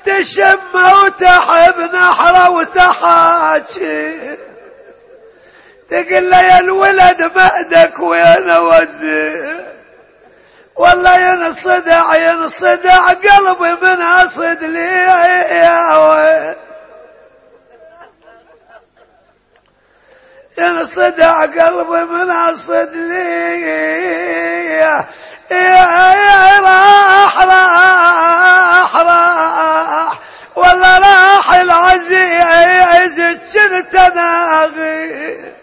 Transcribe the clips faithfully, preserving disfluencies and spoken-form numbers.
تشم وتحب نحره وتحاكي، تقول له يا الولد مهدك وين اودي، والله ينصدع ينصدع قلبي من اصد لي يا وين، ينصدع قلبي من اصد لي يا راح راح راح والله راح العزيز كنت ناغي.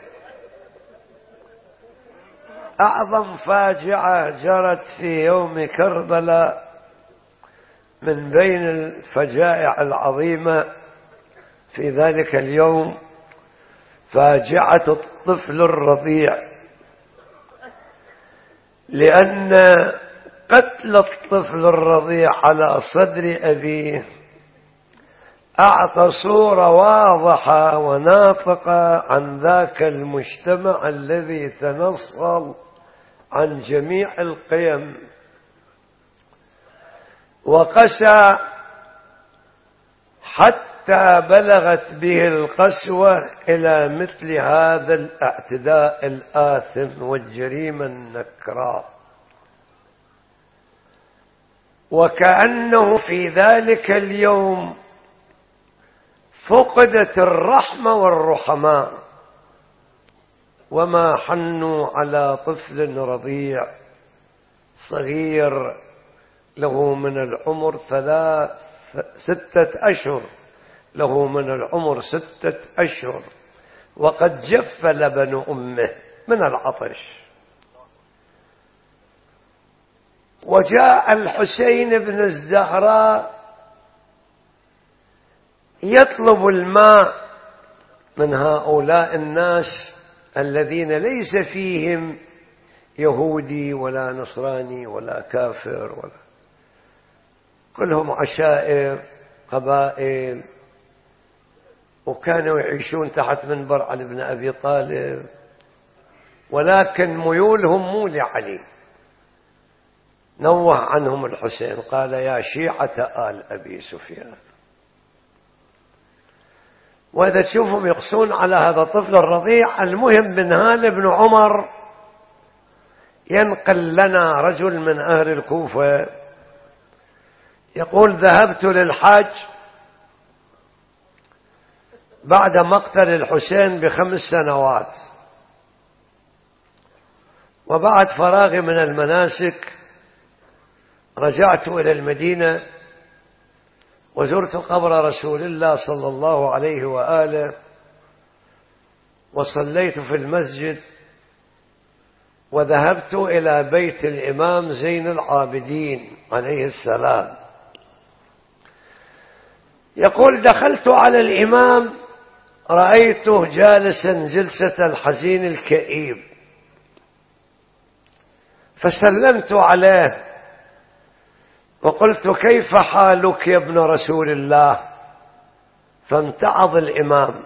أعظم فاجعة جرت في يوم كربلاء من بين الفجائع العظيمة في ذلك اليوم فاجعة الطفل الرضيع، لأن قتل الطفل الرضيع على صدر أبيه أعطى صورة واضحة وناطقة عن ذاك المجتمع الذي تنصل عن جميع القيم وقسى حتى بلغت به القسوة إلى مثل هذا الاعتداء الآثم والجريمة النكراء. وكأنه في ذلك اليوم فقدت الرحمة والرحماء، وما حنوا على طفل رضيع صغير له من العمر ثلاث ستة أشهر له من العمر ستة أشهر وقد جف لبن أمه من العطش. وجاء الحسين بن الزهراء يطلب الماء من هؤلاء الناس الذين ليس فيهم يهودي ولا نصراني ولا كافر ولا، كلهم عشائر قبائل، وكانوا يعيشون تحت منبر علي بن أبي طالب، ولكن ميولهم مو لعلي. نوه عنهم الحسين قال يا شيعة آل أبي سفيان. وإذا تشوفهم يقصون على هذا الطفل الرضيع. المهم بن هانئ بن عمر ينقل لنا رجل من أهل الكوفة يقول ذهبت للحاج بعد مقتل الحسين بخمس سنوات، وبعد فراغي من المناسك رجعت إلى المدينة وزرت قبر رسول الله صلى الله عليه وآله وصليت في المسجد، وذهبت إلى بيت الإمام زين العابدين عليه السلام. يقول دخلت على الإمام رأيته جالسا جلسة الحزين الكئيب، فسلمت عليه وقلت كيف حالك يا ابن رسول الله؟ فامتعض الإمام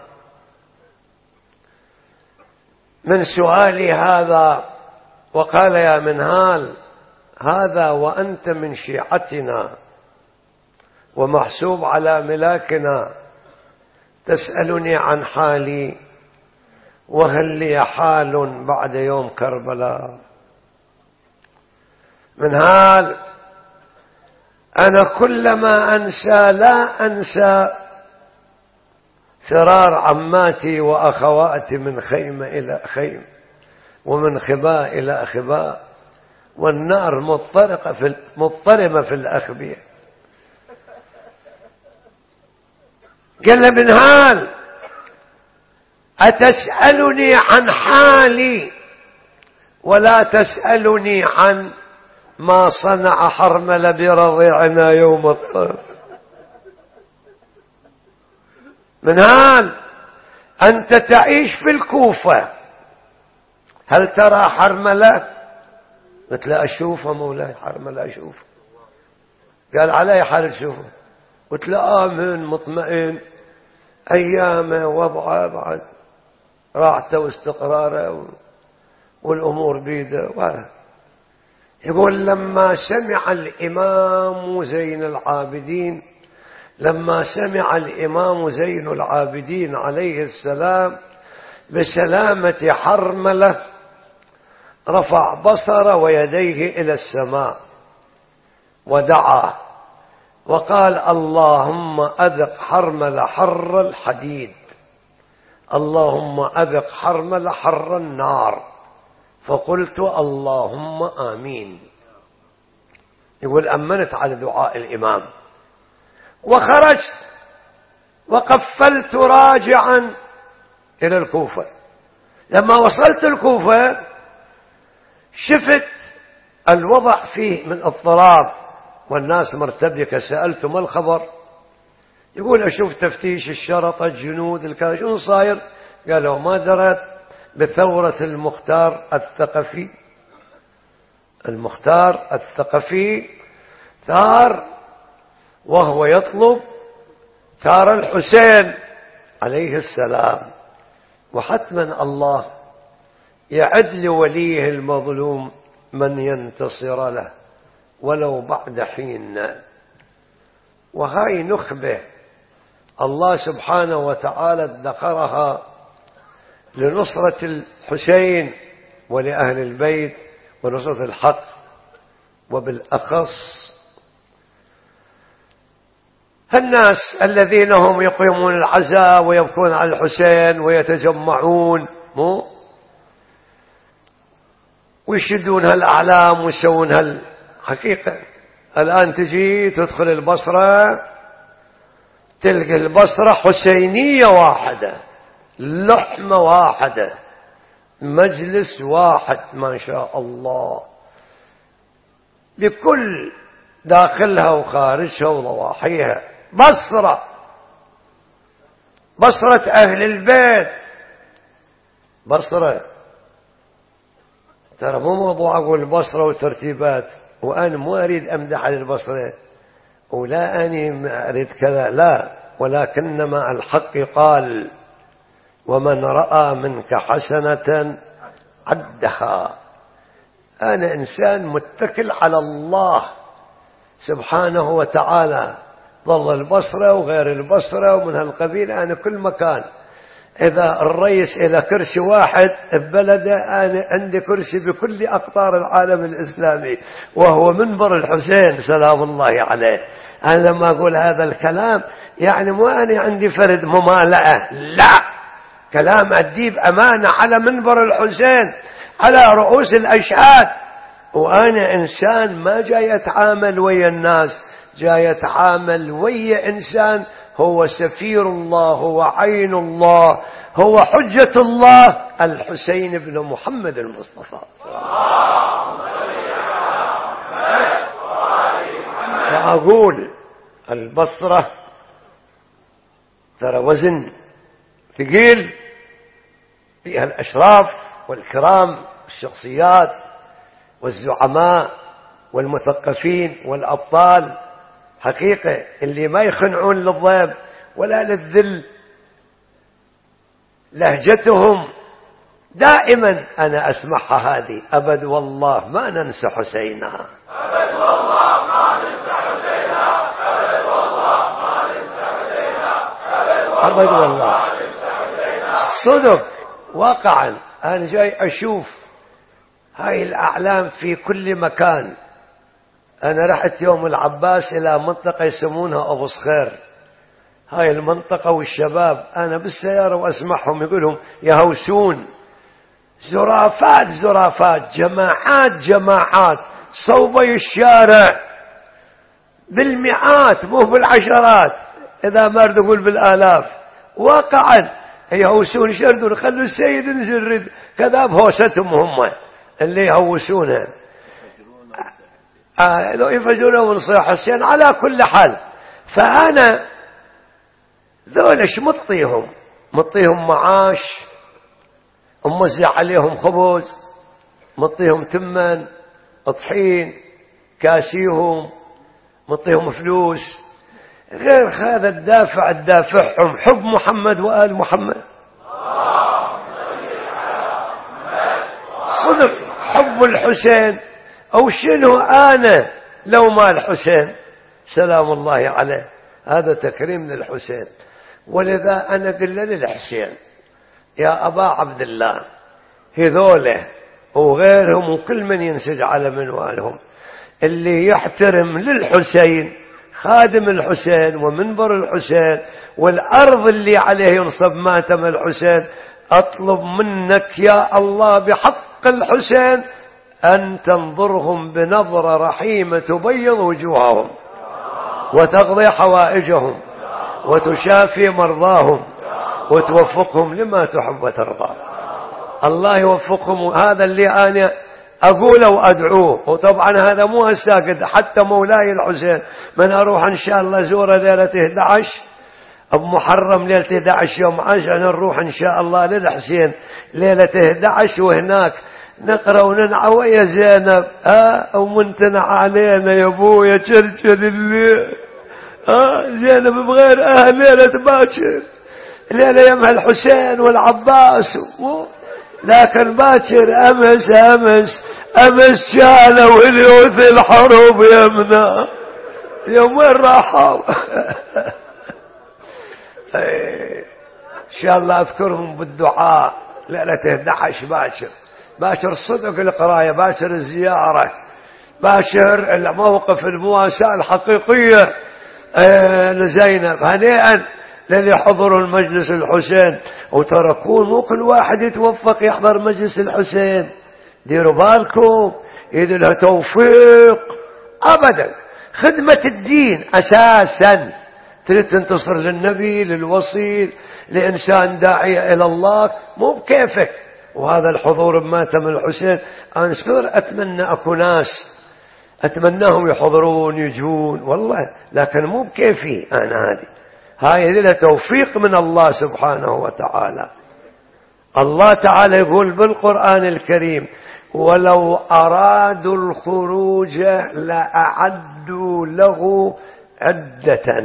من سؤالي هذا وقال يا منهال هذا وأنت من شيعتنا ومحسوب على ملاكنا تسألني عن حالي، وهل لي حال بعد يوم كربلاء؟ منهال أنا كلما أنسى لا أنسى فرار عماتي وأخواتي من خيمة إلى خيمة ومن خباء إلى خباء، والنار مضطرقة في مضطرمة في الأخبية. قال له منهال أتسألني عن حالي ولا تسألني عن ما صنع حرمل برضيعنا يوم الطرف؟ منهال أنت تعيش في الكوفة، هل ترى حرملة؟ قلت له أشوفه مولاي حرملة أشوفه. قال علي حال تشوفه؟ قلت له آمن مطمئن أيامه وضعه بعد راحته واستقراره والأمور بيده. يقول لما سمع الإمام زين العابدين لما سمع الإمام زين العابدين عليه السلام بسلامة حرملة رفع بصره ويديه إلى السماء ودعا وقال: اللهم أذق حرملة حر الحديد، اللهم أذق حرملة حر النار. فقلت: اللهم آمين. يقول: أمنت على دعاء الإمام وخرجت وقفلت راجعا إلى الكوفة. لما وصلت الكوفة شفت الوضع فيه من اضطراب والناس مرتبكة. سألت: ما الخبر؟ يقول: أشوف تفتيش الشرطة الجنود الكذا، شو صاير؟ قالوا: ما درت بثورة المختار الثقفي. المختار الثقفي ثار وهو يطلب ثار الحسين عليه السلام، وحتما الله يعد لوليه المظلوم من ينتصر له ولو بعد حين. وهاي نخبة الله سبحانه وتعالى ادخرها لنصرة الحسين ولأهل البيت ونصرة الحق، وبالأخص الناس الذين هم يقيمون العزاء ويبكون على الحسين ويتجمعون مو ويشدون هالأعلام ويسوون هالحقيقة. الآن تجي تدخل البصرة تلقى البصرة حسينية واحدة، لحمة واحدة، مجلس واحد، ما شاء الله، بكل داخلها وخارجها وضواحيها. بصرة بصرة أهل البيت، بصرة. ترى مو موضوع أقول بصرة وترتيبات، وأنا مو أريد أمدح على البصرة ولا أني أريد كذا، لا، ولكنما الحق قال: ومن رأى منك حسنة عدها. أنا إنسان متكل على الله سبحانه وتعالى، ظل البصرة وغير البصرة ومن هالقبيل، أنا كل مكان. إذا الرئيس إلى كرسي واحد ببلده، أنا عندي كرسي بكل أقطار العالم الإسلامي، وهو منبر الحسين سلام الله عليه. أنا لما أقول هذا الكلام يعني مو أنا عندي فرد ممالأة، لا، كلام أديب أمانة على منبر الحسين على رؤوس الأشهاد. وأنا إنسان ما جاي أتعامل ويا الناس، جاي أتعامل ويا إنسان هو سفير الله، هو عين الله، هو حجة الله، الحسين بن محمد المصطفى. فأقول البصرة ترى وزن ثقيل، فيها الأشراف والكرام والشخصيات والزعماء والمثقفين والأبطال، حقيقة اللي ما يخنعون للضيب ولا للذل. لهجتهم دائما أنا أسمعها هذه: أبد والله ما ننسى حسينها، أبد والله ما ننسى حسينها، أبد والله ما ننسى حسينها، أبد والله ما ننسى حسينها. صدق واقعا. أنا جاي أشوف هاي الأعلام في كل مكان. أنا رحت يوم العباس إلى منطقة يسمونها أبو صخير، هاي المنطقة، والشباب أنا بالسيارة وأسمعهم يقولهم يهوسون، زرافات زرافات، جماعات جماعات، صوبي الشارع بالمئات مو بالعشرات، إذا ما أريد أقول بالآلاف. واقعا يهوسون، شردون، خلوا السيد ينزل كذا بهوستهم هم اللي يهوسونها، آه لو يفجرون من صيح حسين. على كل حال، فأنا ذولش مطيهم مطيهم معاش، وموزع عليهم خبز، مطيهم تمن، طحين، كاسيهم، مطيهم فلوس، غير هذا الدافع الدافعهم حب محمد وآل محمد. صدق حب الحسين. أو شنو أنا لو ما الحسين سلام الله عليه؟ هذا تكريم للحسين. ولذا أنا قل للحسين يا أبا عبد الله هذوله وغيرهم وكل من ينسج على منوالهم اللي يحترم للحسين خادم الحسين ومنبر الحسين والأرض اللي عليه ينصب ماتم الحسين، أطلب منك يا الله بحق الحسين أن تنظرهم بنظرة رحيمة تبيض وجوههم وتقضي حوائجهم وتشافي مرضاهم وتوفقهم لما تحب وترضى. الله يوفقهم. هذا اللي أنا أقوله وأدعوه. وطبعا هذا مو هالساكت، حتى مولاي الحسين من أروح إن شاء الله زوره ليلة إحدى عشر أبو محرم ليلة إحدى عشر يوم عشر نروح إن شاء الله للحسين ليلة إحدى عشر، وهناك نقرأ وننعى ويا زينب ها ومنتنع علينا يا ابويا تشلشل الليل ها زينب بغير أهل ليلة باكر ليلة يمها الحسين والعباس، لكن باكر أمس أمس أمس شالوا اليوث الحروب يمنا يوم وين راحوا إن شاء الله أذكرهم بالدعاء ليلة إحدى عشر باكر باشر الصدق القراية، باشر الزيارة، باشر الموقف المواساة الحقيقية لزينب. هنيئا للي حضروا المجلس الحسين. وتركون مو كل واحد يتوفق يحضر مجلس الحسين، ديروا بالكم يدي لها توفيق أبدا. خدمة الدين أساسا، تريد تنتصر للنبي للوصي لإنسان داعية إلى الله مو بكيفك. وهذا الحضور بماتم الحسين أنا أذكر أتمنى أكو ناس أتمناهم يحضرون يجون والله، لكن مو بكيفي أنا. هذه هاي له توفيق من الله سبحانه وتعالى. الله تعالى يقول بالقرآن الكريم ولو أرادوا الخروج لأعدوا له عدة.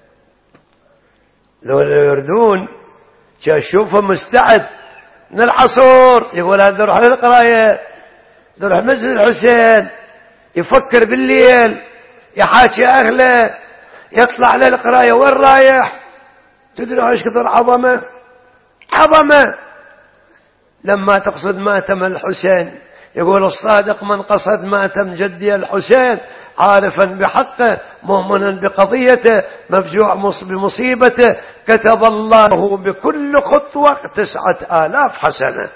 لو يردون شوفه مستعد من العصر يقول هذا روح للقراية نروح مسجد الحسين، يفكر بالليل يحاكي أهله يطلع للقراية. وين رايح؟ تدري ايش كثر عظمة عظمة لما تقصد ماتم الحسين. يقول الصادق من قصد ماتم جدي الحسين عارفا بحقه مؤمنا بقضيته مفجوع بمصيبته كتب الله بكل خطوة تسعة آلاف حسنة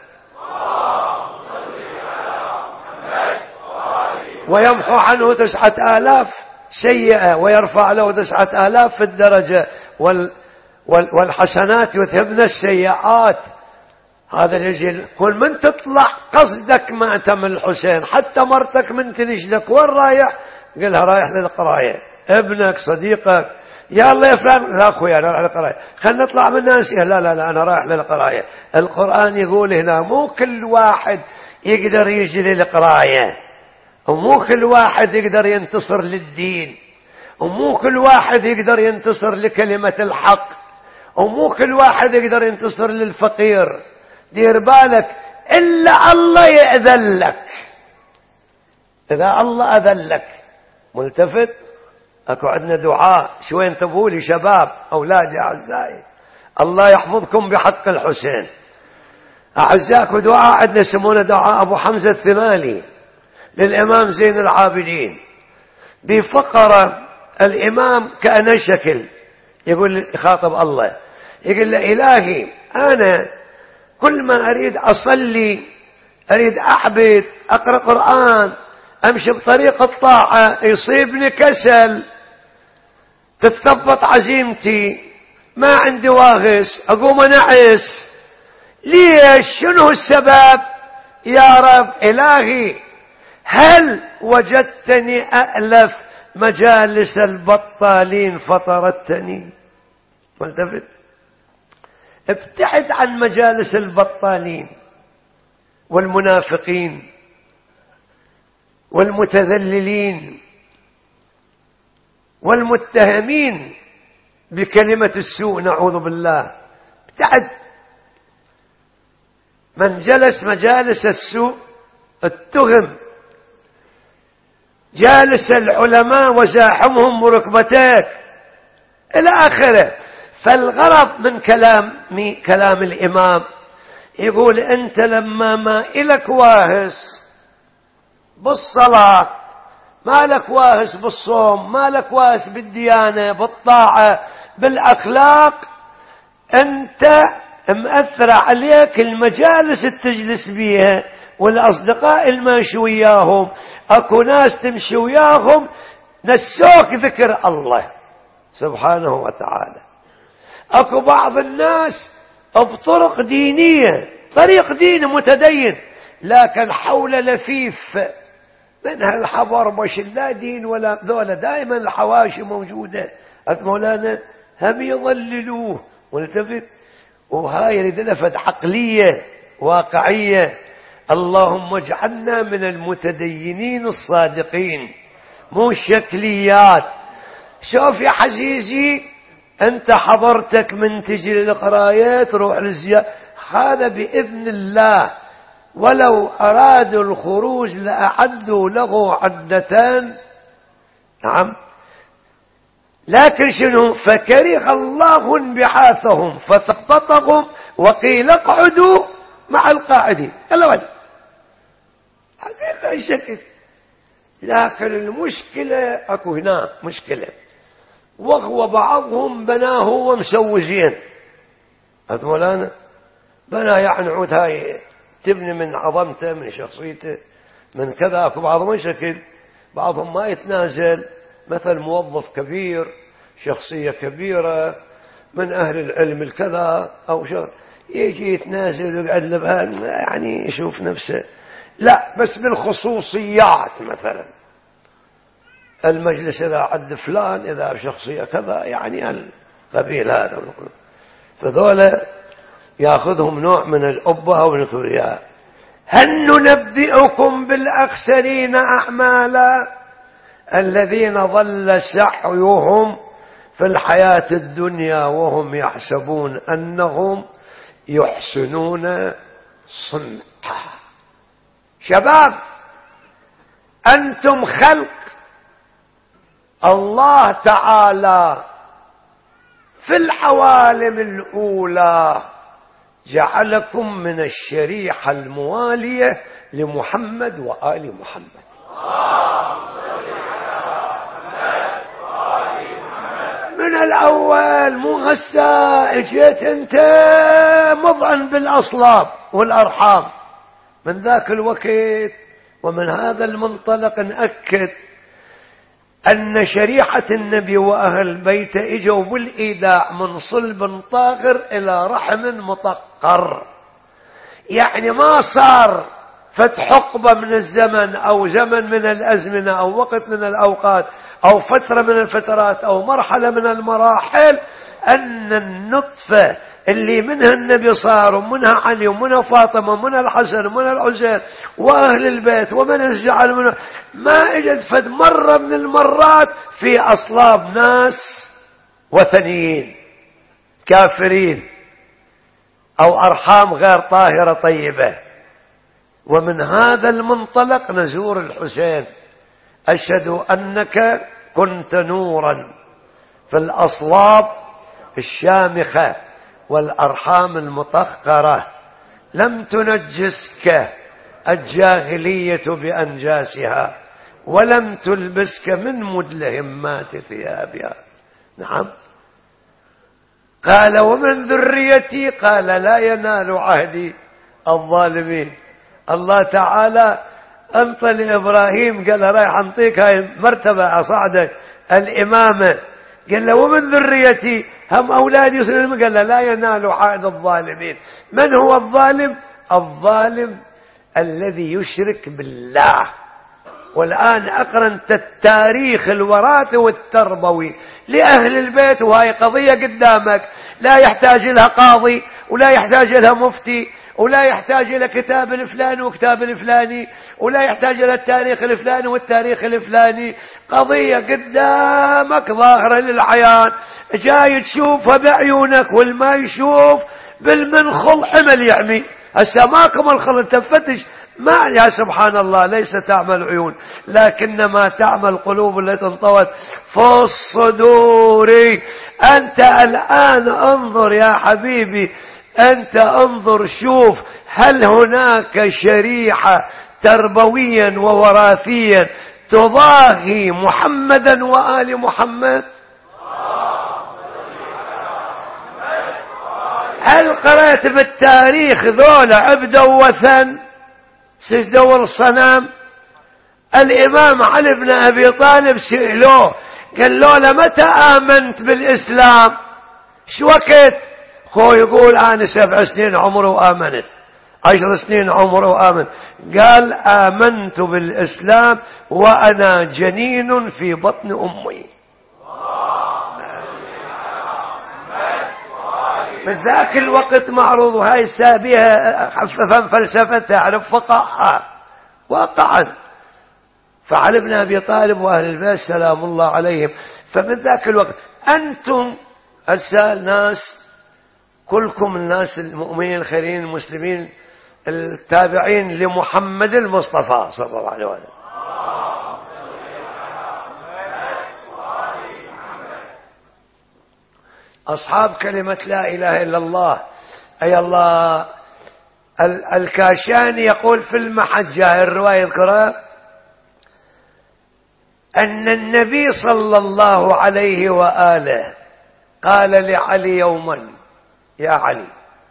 ويمحو عنه تسعة آلاف سيئة ويرفع له تسعة آلاف في الدرجة وال والحسنات يذهبن السيئات. هذا يجي كل من تطلع قصدك ماتم الحسين، حتى مرتك من تنشدك وين رايح قلها رايح للقراية، ابنك صديقك يا الله يا فلان لا أخويا أنا رايح للقراية خلنا نطلع من الناس لا لا لا أنا رايح للقراية. القرآن يقول هنا مو كل واحد يقدر يجي للقراية، ومو كل واحد يقدر ينتصر للدين، ومو كل واحد يقدر ينتصر لكلمة الحق، ومو كل واحد يقدر ينتصر للفقير. دير بالك إلا الله يأذن لك. إذا الله أذن لك ملتفت أكو عندنا دعاء شوين تبولي شباب أولادي أعزائي الله يحفظكم بحق الحسين. أعزائكم دعاء عندنا يسمونه دعاء أبو حمزة الثمالي للإمام زين العابدين بفقرة الإمام كأنه شكل يقول يخاطب الله يقول له إلهي أنا كل ما أريد أصلي أريد أعبد أقرأ قرآن أمشي بطريق الطاعة يصيبني كسل تتثبط عزيمتي ما عندي واغس أقوم أنعس. ليش؟ شنو السبب يا رب؟ إلهي هل وجدتني أألف مجالس البطالين فطردتني؟ ملتفت ابتعد عن مجالس البطالين والمنافقين والمتذللين والمتهمين بكلمة السوء نعوذ بالله. ابتعد. من جلس مجالس السوء اتهم، جالس العلماء وزاحمهم بركبتيك إلى آخره. فالغرض من كلام كلام الإمام يقول أنت لما ما إلك واهس بالصلاة، ما لك واهس بالصوم، ما لك واهس بالديانة بالطاعة بالأخلاق، أنت مأثر عليك المجالس التجلس بيها والأصدقاء الماشي وياهم، أكو ناس تمشي وياهم نسوك ذكر الله سبحانه وتعالى. أكو بعض الناس بطرق دينية، طريق ديني متدين، لكن حول لفيف منها الحبر مش لا دين ولا ذولا، دائما الحواشي موجودة. مولانا هم يضللوه ونلتفت، وهاي يريد لفت عقلية واقعية. اللهم اجعلنا من المتدينين الصادقين مو شكليات. شوف يا حزيزي، أنت حضرتك من تجي للقرايات روح للزيارة، هذا بإذن الله. ولو أرادوا الخروج لأعدوا له عدتان. نعم، لكن شنو؟ فكره الله انبعاثهم فثبطهم وقيل اقعدوا مع القاعدين. يلا ولي حقيقة شكل. لكن المشكلة أكو هنا مشكلة، وهو بعضهم بناه ومسوزين. هذا مولانا بنا يعني عود هاي تبني من عظمته من شخصيته من كذا. أكو بعضهم شكل، بعضهم ما يتنازل، مثل موظف كبير شخصية كبيرة من أهل العلم الكذا أو شر، يجي يتنازل ويقعد لبها يعني يشوف نفسه. لا، بس بالخصوصيات، مثلا المجلس إذا عد فلان، إذا شخصية كذا، يعني القبيل هذا، فذولا يأخذهم نوع من الأبهة والكبرياء. هل ننبئكم بالأخسرين أعمالا الذين ضل سعيهم في الحياة الدنيا وهم يحسبون أنهم يحسنون صنعا. شباب، أنتم خلق الله تعالى في العوالم الأولى، جعلكم من الشريحة الموالية لمحمد وآل محمد. من الأول، مو هسه اجيت انت مضعن بالأصلاب والأرحام. من ذاك الوقت ومن هذا المنطلق نأكد أن شريعة النبي وأهل بيته إجوا بالإيداع من صلب طاغر إلى رحم مطقر. يعني ما صار فتح حقبة من الزمن أو زمن من الأزمنة أو وقت من الأوقات أو فترة من الفترات أو مرحلة من المراحل أن النطفة اللي منها النبي صار ومنها علي ومنها فاطمة ومنها الحسن ومنها الحسين وأهل البيت ومن الجعل منها، ما اجت فد مرة من المرات في أصلاب ناس وثنيين كافرين أو أرحام غير طاهرة طيبة. ومن هذا المنطلق نزور الحسين: أشهد أنك كنت نورا في الأصلاب الشامخة والأرحام المطهرة، لم تنجسك الجاهلية بأنجاسها ولم تلبسك من مدلهمات ثيابها. نعم. قال: ومن ذريتي؟ قال: لا ينال عهدي الظالمين. الله تعالى أنطى لإبراهيم، قال له: رايح أنطيك هاي مرتبة أصعدك الإمامة. قال له: ومن ذريتي؟ هم أولادي يسلمون. قال له: لا ينال عهد الظالمين. من هو الظالم؟ الظالم الذي يشرك بالله. والآن أقرنت التاريخ الوراثي والتربوي لأهل البيت، وهي قضية قدامك لا يحتاج لها قاضي ولا يحتاج لها مفتي ولا يحتاج إلى كتاب الفلاني وكتاب الفلاني ولا يحتاج إلى التاريخ الفلاني والتاريخ الفلاني. قضية قدامك ظاهرة للعيان، جاي تشوفها بعيونك، والما يشوف بالمنخل حمل يعمي. هسه ماكم الخلق تفتش ما يا سبحان الله ليس تعمل عيون لكنما تعمل قلوب التي انطوت في الصدور. أنت الآن انظر يا حبيبي، أنت انظر شوف هل هناك شريحة تربويا ووراثيا تضاهي محمدا وآل محمد؟ هل قرأت بالتاريخ ذولا عبدوا وثن سجدوا الصنم؟ الإمام علي بن أبي طالب سئلوه قال له لمتى آمنت بالإسلام؟ شو وقت؟ خو يقول أنا سبع سنين عمره وآمنت، عشر سنين عمره وآمن. قال آمنت بالإسلام وأنا جنين في بطن أمي. من ذاك الوقت معروض، وهاي السابية حففا فلسفتها على فقاعة واقعا. فعلي بن أبي طالب وأهل البيت سلام الله عليهم. فمن ذاك الوقت أنتم أرسال ناس كلكم الناس المؤمنين الخيرين المسلمين التابعين لمحمد المصطفى صلى الله عليه وسلم. أصحاب كلمة لا إله إلا الله. أي الله. الكاشاني يقول في المحجة الرواية القراء أن النبي صلى الله عليه وآله قال لعلي يوما يا علي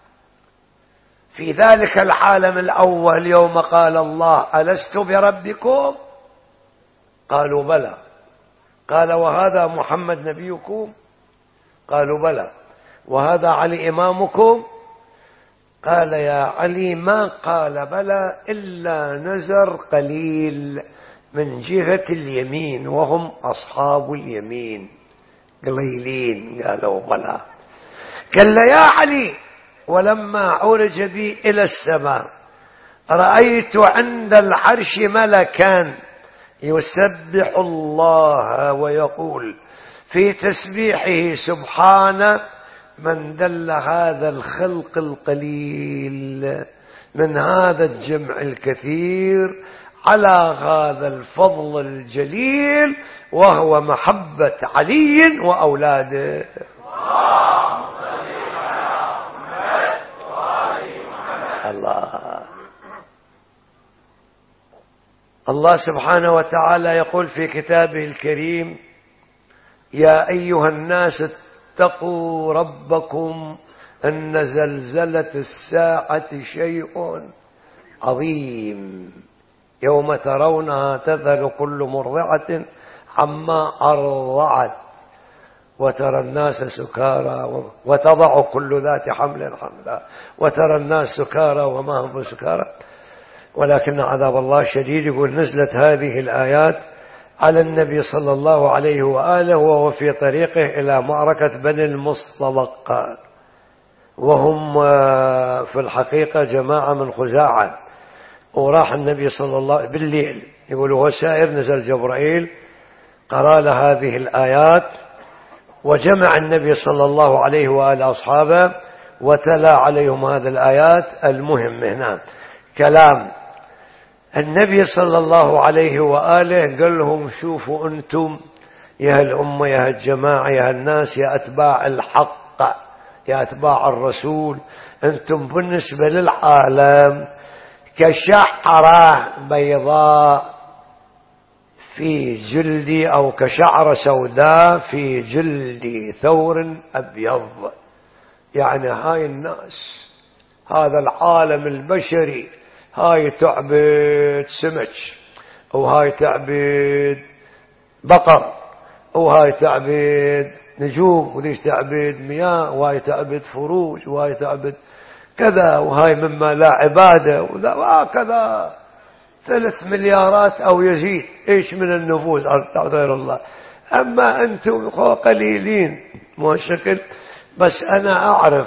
في ذلك العالم الأول يوم قال الله ألست بربكم؟ قالوا بلى. قال وهذا محمد نبيكم؟ قالوا بلى. وهذا علي إمامكم؟ قال يا علي ما قال بلى إلا نزر قليل من جهة اليمين وهم أصحاب اليمين قليلين. قالوا بلى. قال يا علي ولما عرج بي إلى السماء رأيت عند العرش ملكا يسبح الله ويقول في تسبيحه سبحانه من دل هذا الخلق القليل من هذا الجمع الكثير على هذا الفضل الجليل وهو محبة علي وأولاده. الله الله سبحانه وتعالى يقول في كتابه الكريم يا أيها الناس اتقوا ربكم أن زلزلة الساعة شيء عظيم يوم ترونها تذهل كل مرضعة عما أرضعت وترى الناس سكارى وتضع كل ذات حمل حملها وترى الناس سكارى وما هم بسكارى ولكن عذاب الله شديد. يقول نزلت هذه الآيات على النبي صلى الله عليه وآله وهو في طريقه إلى معركة بني المصطلق وهم في الحقيقة جماعة من خزاعة. وراح النبي صلى الله عليه وسلم بالليل يقول هو سائر نزل جبرائيل قرأ له هذه الآيات وجمع النبي صلى الله عليه وآله أصحابه وتلا عليهم هذه الآيات. المهم هنا كلام النبي صلى الله عليه وآله قال لهم شوفوا أنتم يا الأمة يا الجماعة يا الناس يا أتباع الحق يا أتباع الرسول أنتم بالنسبة للعالم كشعرة بيضاء في جلدي أو كشعرة سوداء في جلدي ثور أبيض. يعني هاي الناس هذا العالم البشري هاي تعبد سمك وهاي تعبد بقر وهاي تعبد نجوم وليش تعبد مياه وهاي تعبد فروج وهاي تعبد كذا وهاي مما لا عبادة وهكذا ثلاث مليارات أو يزيد إيش من النفوس غير الله. أما أنتم قليلين مو شكل. بس أنا أعرف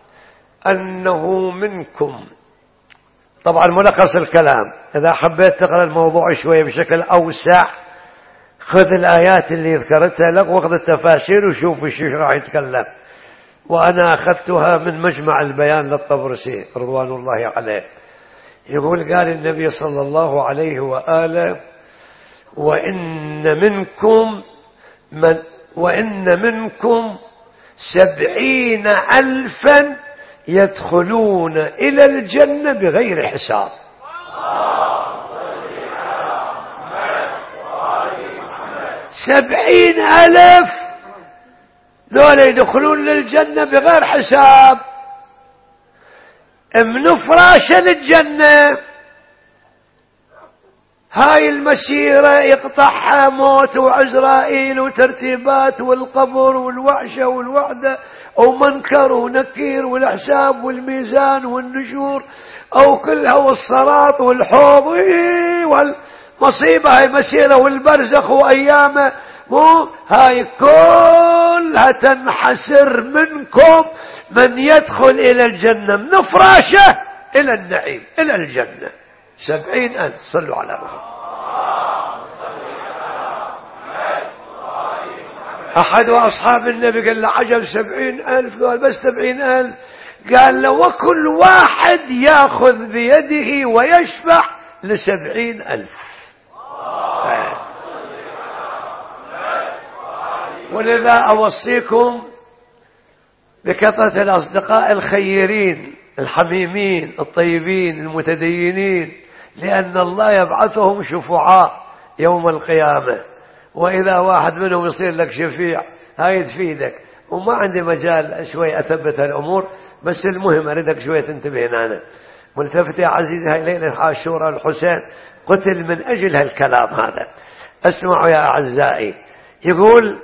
أنه منكم طبعا ملخص الكلام إذا حبيت تقرأ الموضوع شوية بشكل أوسع خذ الآيات اللي ذكرتها لك واخذ التفاسير وشوف ايش راح يتكلم. وأنا أخذتها من مجمع البيان للطبرسي رضوان الله عليه. يقول قال النبي صلى الله عليه وآله: وإن منكم من وإن منكم سبعين ألفا يدخلون إلى الجنة بغير حساب. سبعين ألف ذولا يدخلون للجنة بغير حساب، من فراشة للجنة. هاي المسيرة يقطعها موت وعزرائيل وترتيبات والقبر والوحشة والوعدة ومنكر ونكير والحساب والميزان والنشور أو كلها والصراط والحوض والمصيبة. هاي مسيرة والبرزخ وأيامه، مو هاي كلها تنحسر منكم من يدخل إلى الجنة من فراشة إلى النعيم إلى الجنة. سبعين ألف. صلوا على محمد. أحد أصحاب النبي قال له: عجب، سبعين ألف. قال: بس سبعين ألف؟ قال له: وكل واحد يأخذ بيده ويشفع لسبعين ألف. ولذا أوصيكم بكثرة الأصدقاء الخيرين الحميمين الطيبين المتدينين، لأن الله يبعثهم شفعاء يوم القيامة. وإذا واحد منهم يصير لك شفيع هاي تفيدك. وما عندي مجال شوي أثبت الأمور، بس المهم أريدك شوي تنتبه هنا. ملتفت يا عزيزي، هاي ليلة عاشوراء الحسين قتل من أجل هالكلام هذا. اسمعوا يا أعزائي. يقول: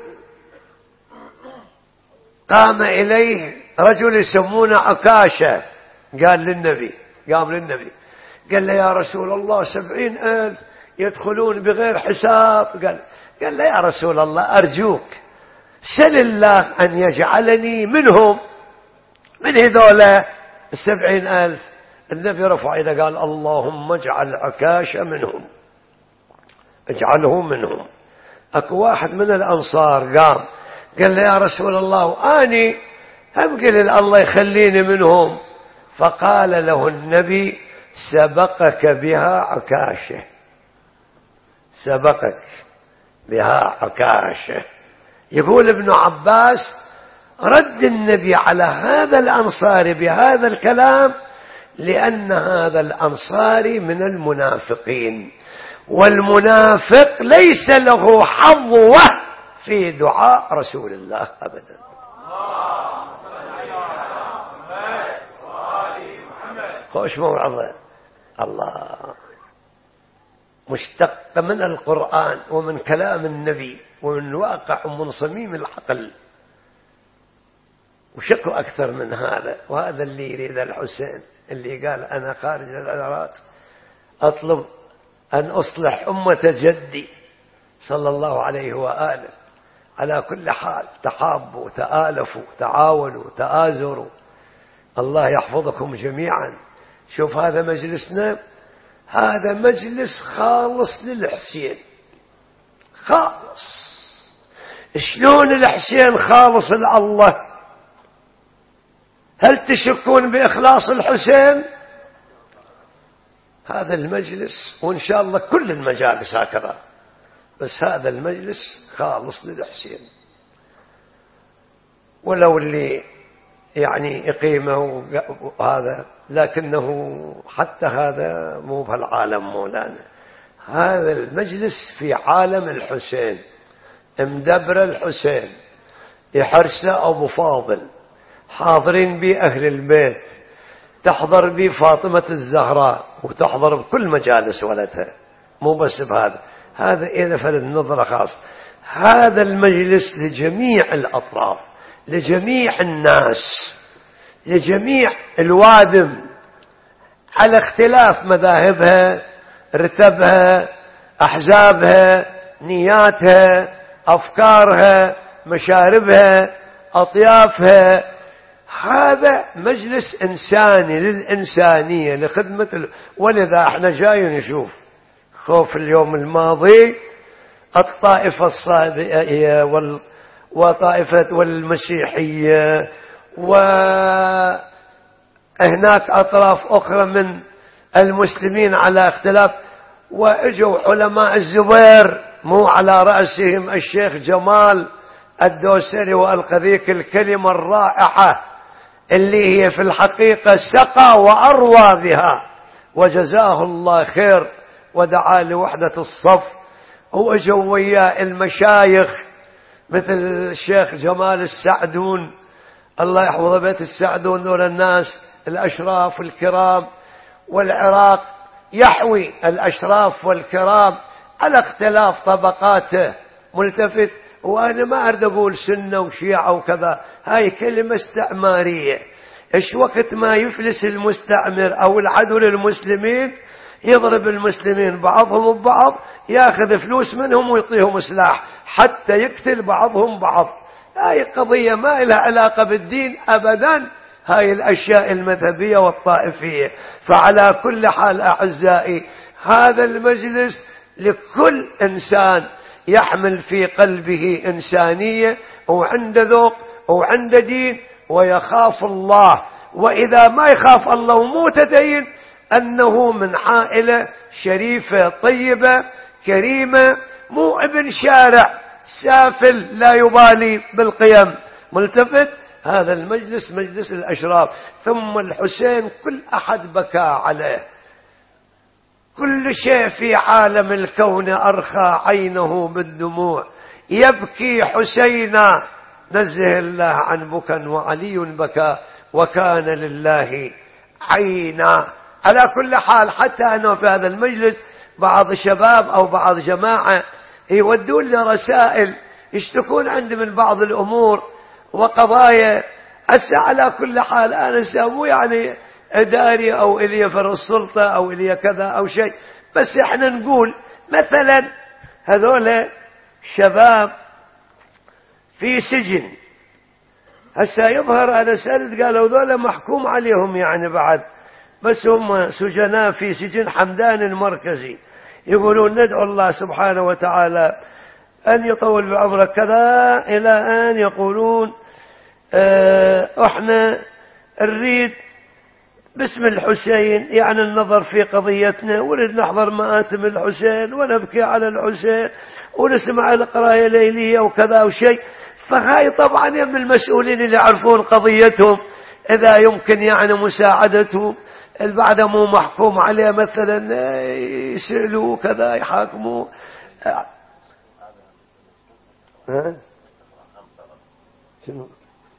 قام إليه رجل يسمونه عكاشة، قال للنبي قام للنبي قال له: يا رسول الله، سبعين ألف يدخلون بغير حساب. قال قال له: يا رسول الله، أرجوك سل الله أن يجعلني منهم، من هذولا السبعين ألف. النبي رفع إذا قال: اللهم اجعل عكاشة منهم، اجعله منهم. أكو واحد من الأنصار قام قال له: يا رسول الله، أني هم قل الله يخليني منهم. فقال له النبي: سبقك بها عكاشة، سبقك بها عكاشة. يقول ابن عباس: رد النبي على هذا الأنصاري بهذا الكلام لأن هذا الأنصاري من المنافقين، والمنافق ليس له حظوة في دعاء رسول الله أبدا. خوش موعظة. الله مشتق من القرآن ومن كلام النبي ومن واقع ومن صميم العقل، وشكو أكثر من هذا. وهذا اللي يريد الحسين، اللي قال: أنا خارج العراق أطلب أن أصلح أمة جدي صلى الله عليه وآله. على كل حال، تحابوا تآلفوا تعاونوا تآزروا، الله يحفظكم جميعا. شوف هذا مجلسنا، هذا مجلس خالص للحسين، خالص. شلون الحسين خالص لله؟ هل تشكون بإخلاص الحسين؟ هذا المجلس، وإن شاء الله كل المجالس هكذا، بس هذا المجلس خالص للحسين. ولو اللي يعني يقيمه وهذا، لكنه حتى هذا مو في العالم مولانا. هذا المجلس في عالم الحسين، مدبر الحسين، يحرسه أبو فاضل، حاضرين به أهل البيت، تحضر به فاطمة الزهراء، وتحضر بكل مجالس ولدها، مو بس بهذا. هذا إذا فلد نظرة خاص. هذا المجلس لجميع الأطراف، لجميع الناس، لجميع الوادم، على اختلاف مذاهبها، رتبها، أحزابها، نياتها، أفكارها، مشاربها، أطيافها. هذا مجلس إنساني للإنسانية، لخدمة ال... ولذا احنا جاي نشوف خوف اليوم الماضي الطائفة الصابئة وال... وطائفة والمسيحية وهناك أطراف أخرى من المسلمين على اختلاف. وإجوا علماء الزبير مو على رأسهم الشيخ جمال الدوسري، وألقى ذيك الكلمة الرائعة اللي هي في الحقيقة سقى وأروى بها، وجزاه الله خير، ودعا لوحدة الصف. وإجوا وياه المشايخ مثل الشيخ جمال السعدون، الله يحفظ بيت السعدون، دول الناس الأشراف الكرام. والعراق يحوي الأشراف والكرام على اختلاف طبقاته، ملتفت. وأنا ما أريد أقول سنة وشيعة وكذا، هاي كلمة استعمارية. إيش وقت ما يفلس المستعمر أو العدو للمسلمين يضرب المسلمين بعضهم ببعض، ياخذ فلوس منهم ويعطيهم سلاح حتى يقتل بعضهم بعض. هاي قضية ما لها علاقة بالدين أبدا، هاي الأشياء المذهبية والطائفية. فعلى كل حال أعزائي، هذا المجلس لكل إنسان يحمل في قلبه إنسانية وعنده ذوق وعنده دين ويخاف الله. وإذا ما يخاف الله ومو متدين، أنه من عائلة شريفة طيبة كريمة، مو ابن شارع سافل لا يبالي بالقيم، ملتفت. هذا المجلس مجلس الأشراف. ثم الحسين كل أحد بكى عليه، كل شيء في عالم الكون أرخى عينه بالدموع، يبكي حسينا نزه الله عن بكى، وعلي بكى وكان لله عينا. على كل حال، حتى أنه في هذا المجلس بعض الشباب أو بعض جماعة يودون لي رسائل يشتكون عندي من بعض الأمور وقضايا. هسه على كل حال أنا سامو يعني إداري أو إلي فر السلطة أو إلي كذا أو شيء، بس إحنا نقول مثلا هذول شباب في سجن. هسه يظهر أنا سألت قالوا ذولا محكوم عليهم يعني بعد، بس هم سجناء في سجن حمدان المركزي. يقولون ندعو الله سبحانه وتعالى أن يطول بعمرك كذا، إلى أن يقولون اه احنا نريد باسم الحسين يعني النظر في قضيتنا، ونريد نحضر مآتم الحسين ونبكي على الحسين ونسمع القراءة الليلية وكذا وشيء. فهاي طبعا من المسؤولين اللي يعرفون قضيتهم، إذا يمكن يعني مساعدته البعض مو محكوم عليه مثلا يسألوا كذا يحاكموا. ها؟ شنو؟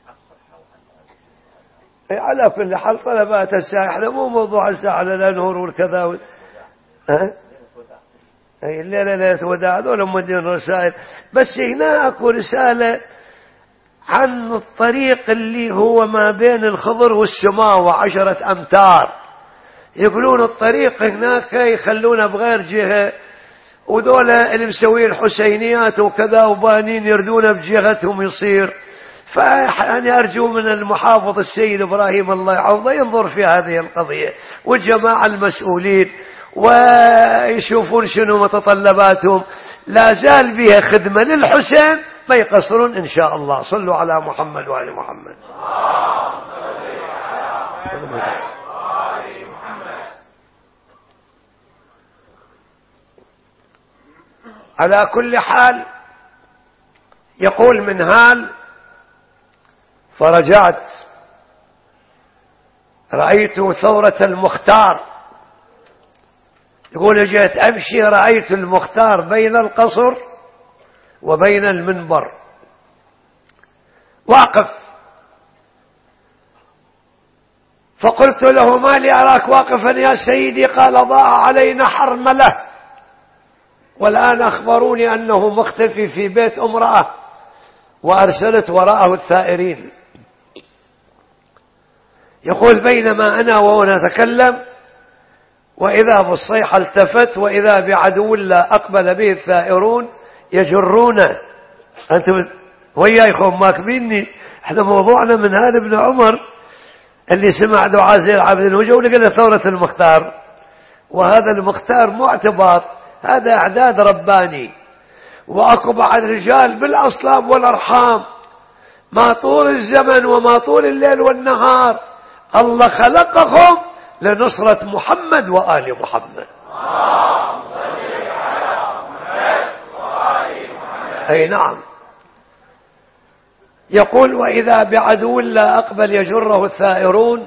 على كل حال طلبات الساعة، احنا مو موضوع الساعة على الأنهر والكذا وال... ها؟ اي الليلة ليلة وداع هذول مدين رسائل. بس هنا اكو رسالة عن الطريق اللي هو ما بين الخضر والسماء وعشرة أمتار. يقولون الطريق هناك يخلونه بغير جهة، وذولا اللي مسوين حسينيات وكذا وبانين يردون بجهتهم يصير. فأنا أرجو من المحافظ السيد إبراهيم الله يعوضه ينظر في هذه القضية، والجماعة المسؤولين ويشوفون شنو متطلباتهم. لا زال بها خدمة للحسين، ما يقصرون إن شاء الله. صلوا على محمد وآل محمد. على كل حال يقول منهال: فرجعت رأيت ثورة المختار. يقول جئت أمشي رأيت المختار بين القصر وبين المنبر واقف، فقلت له: ما لي أراك واقفا يا سيدي؟ قال: ضاع علينا حرملة، والآن أخبروني أنه مختفي في بيت امرأة وأرسلت وراءه الثائرين. يقول: بينما أنا وهو نتكلم وإذا بالصيحة التفت وإذا بعدو لا أقبل به الثائرون يجرونه. أنتم وياكم ماكبيني، احنا موضوعنا من هذا ابن عمر اللي سمع دعاء زي العابدين الوجه ولقى ثورة المختار. وهذا المختار معتبر، هذا إعداد رباني. وأكو بعض الرجال بالأصلاب والأرحام ما طول الزمن وما طول الليل والنهار، الله خلقهم لنصرة محمد وآل محمد. أي نعم. يقول وإذا بعدو لا أقبل يجره الثائرون،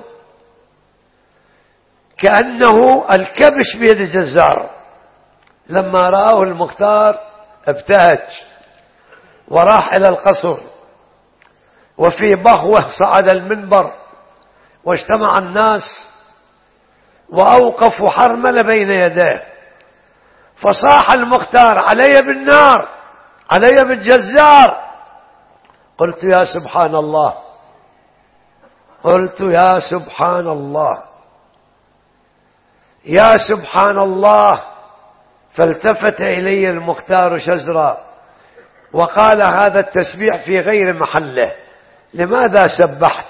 كأنه الكبش بيد الجزار. لما رآه المختار ابتهج وراح إلى القصر، وفي بهوة صعد المنبر واجتمع الناس وأوقفوا حرمل بين يديه، فصاح المختار علي بالنار، علي بالجزار. قلت يا سبحان الله، قلت يا سبحان الله، يا سبحان الله. فالتفت إلي المختار شزرا وقال هذا التسبيح في غير محله، لماذا سبحت؟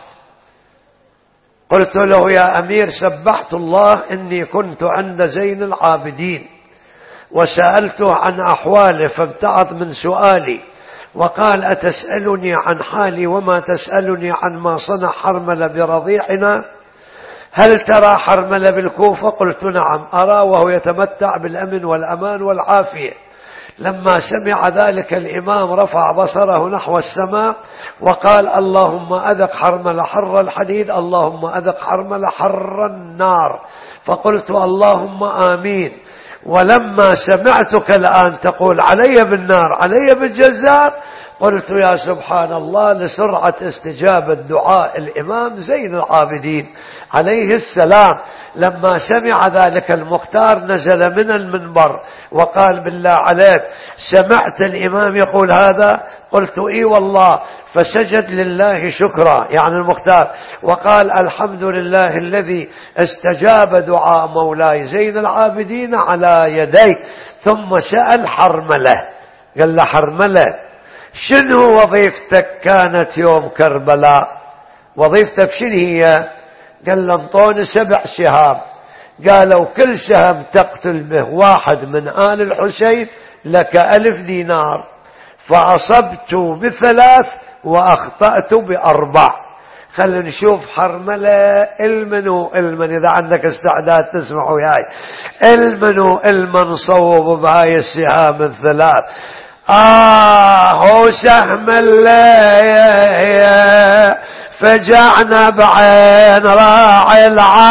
قلت له يا أمير سبحت الله إني كنت عند زين العابدين وسألته عن أحواله فابتعد من سؤالي، وقال أتسألني عن حالي وما تسألني عن ما صنع حرمل برضيعنا؟ هل ترى حرمل بالكوفة؟ قلت نعم أرى، وهو يتمتع بالأمن والأمان والعافية. لما سمع ذلك الإمام رفع بصره نحو السماء وقال اللهم أذق حرمل حر الحديد، اللهم أذق حرمل حر النار. فقلت اللهم آمين. ولما سمعتك الآن تقول علي بالنار علي بالجزار، قلت يا سبحان الله لسرعة استجابة دعاء الإمام زين العابدين عليه السلام. لما سمع ذلك المختار نزل من المنبر وقال بالله عليك سمعت الإمام يقول هذا؟ قلت إي والله. فسجد لله شكرا يعني المختار، وقال الحمد لله الذي استجاب دعاء مولاي زين العابدين على يديك. ثم سأل حرملة، قال له حرملة شنو وظيفتك كانت يوم كربلاء؟ وظيفتك شنو هي؟ قال له انطوني سبع سهام، قالوا كل سهم تقتل به واحد من آل الحسين لك ألف دينار، فأصبت بثلاث وأخطأت بأربع. خلينا نشوف حرملة المنو المن، إذا عندك استعداد تسمع وياي، المنو المن صوب بهاي السهام الثلاث. آه هو سهم الليل فجعنا بعين راعي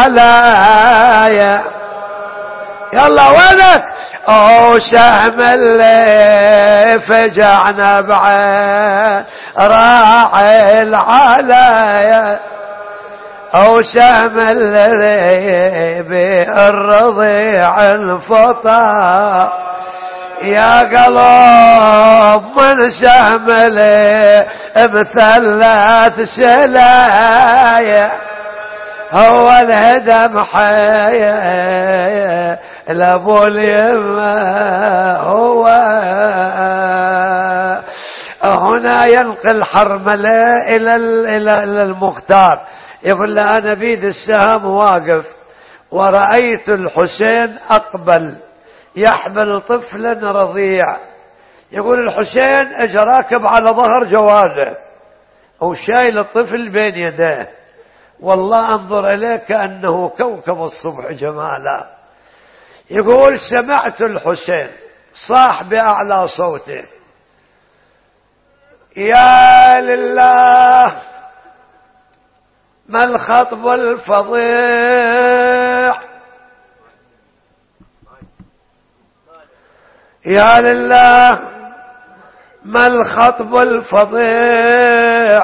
العلايا. يلا وينك؟ أو سهم الليل فجعنا بعين راعي العلايا، أو سهم الليل بالرضيع الفطا. يا قلب من سهم لي بثلاث سلايا، هو الهدم حيا لابو اليمة. هو هنا ينقل حرملة إلى إلى المختار، يقول له أنا بيد السهم واقف ورأيت الحسين أقبل يحمل طفلا رضيع. يقول الحسين اجى راكب على ظهر جواده وشايل الطفل بين يديه، والله انظر اليه كأنه كوكب الصبح جمالا. يقول سمعت الحسين صاح بأعلى صوته يا لله ما الخطب الفظيع، يا لله ما الخطب الفظيع،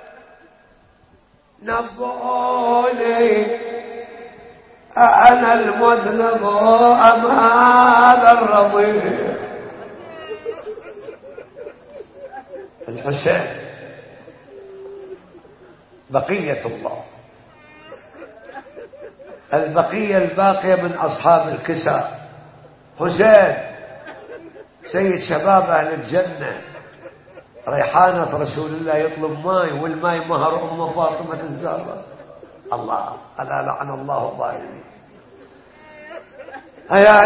نبؤوني أنا المذنب أم هذا الرضيع. الحسين بقية الله، البقية الباقية من أصحاب الكساء. حسين سيد شباب أهل الجنة، ريحانة رسول الله يطلب ماء، والماء مهر أم فاطمة الزهراء. الله ألا لعن الله الظالمين. يا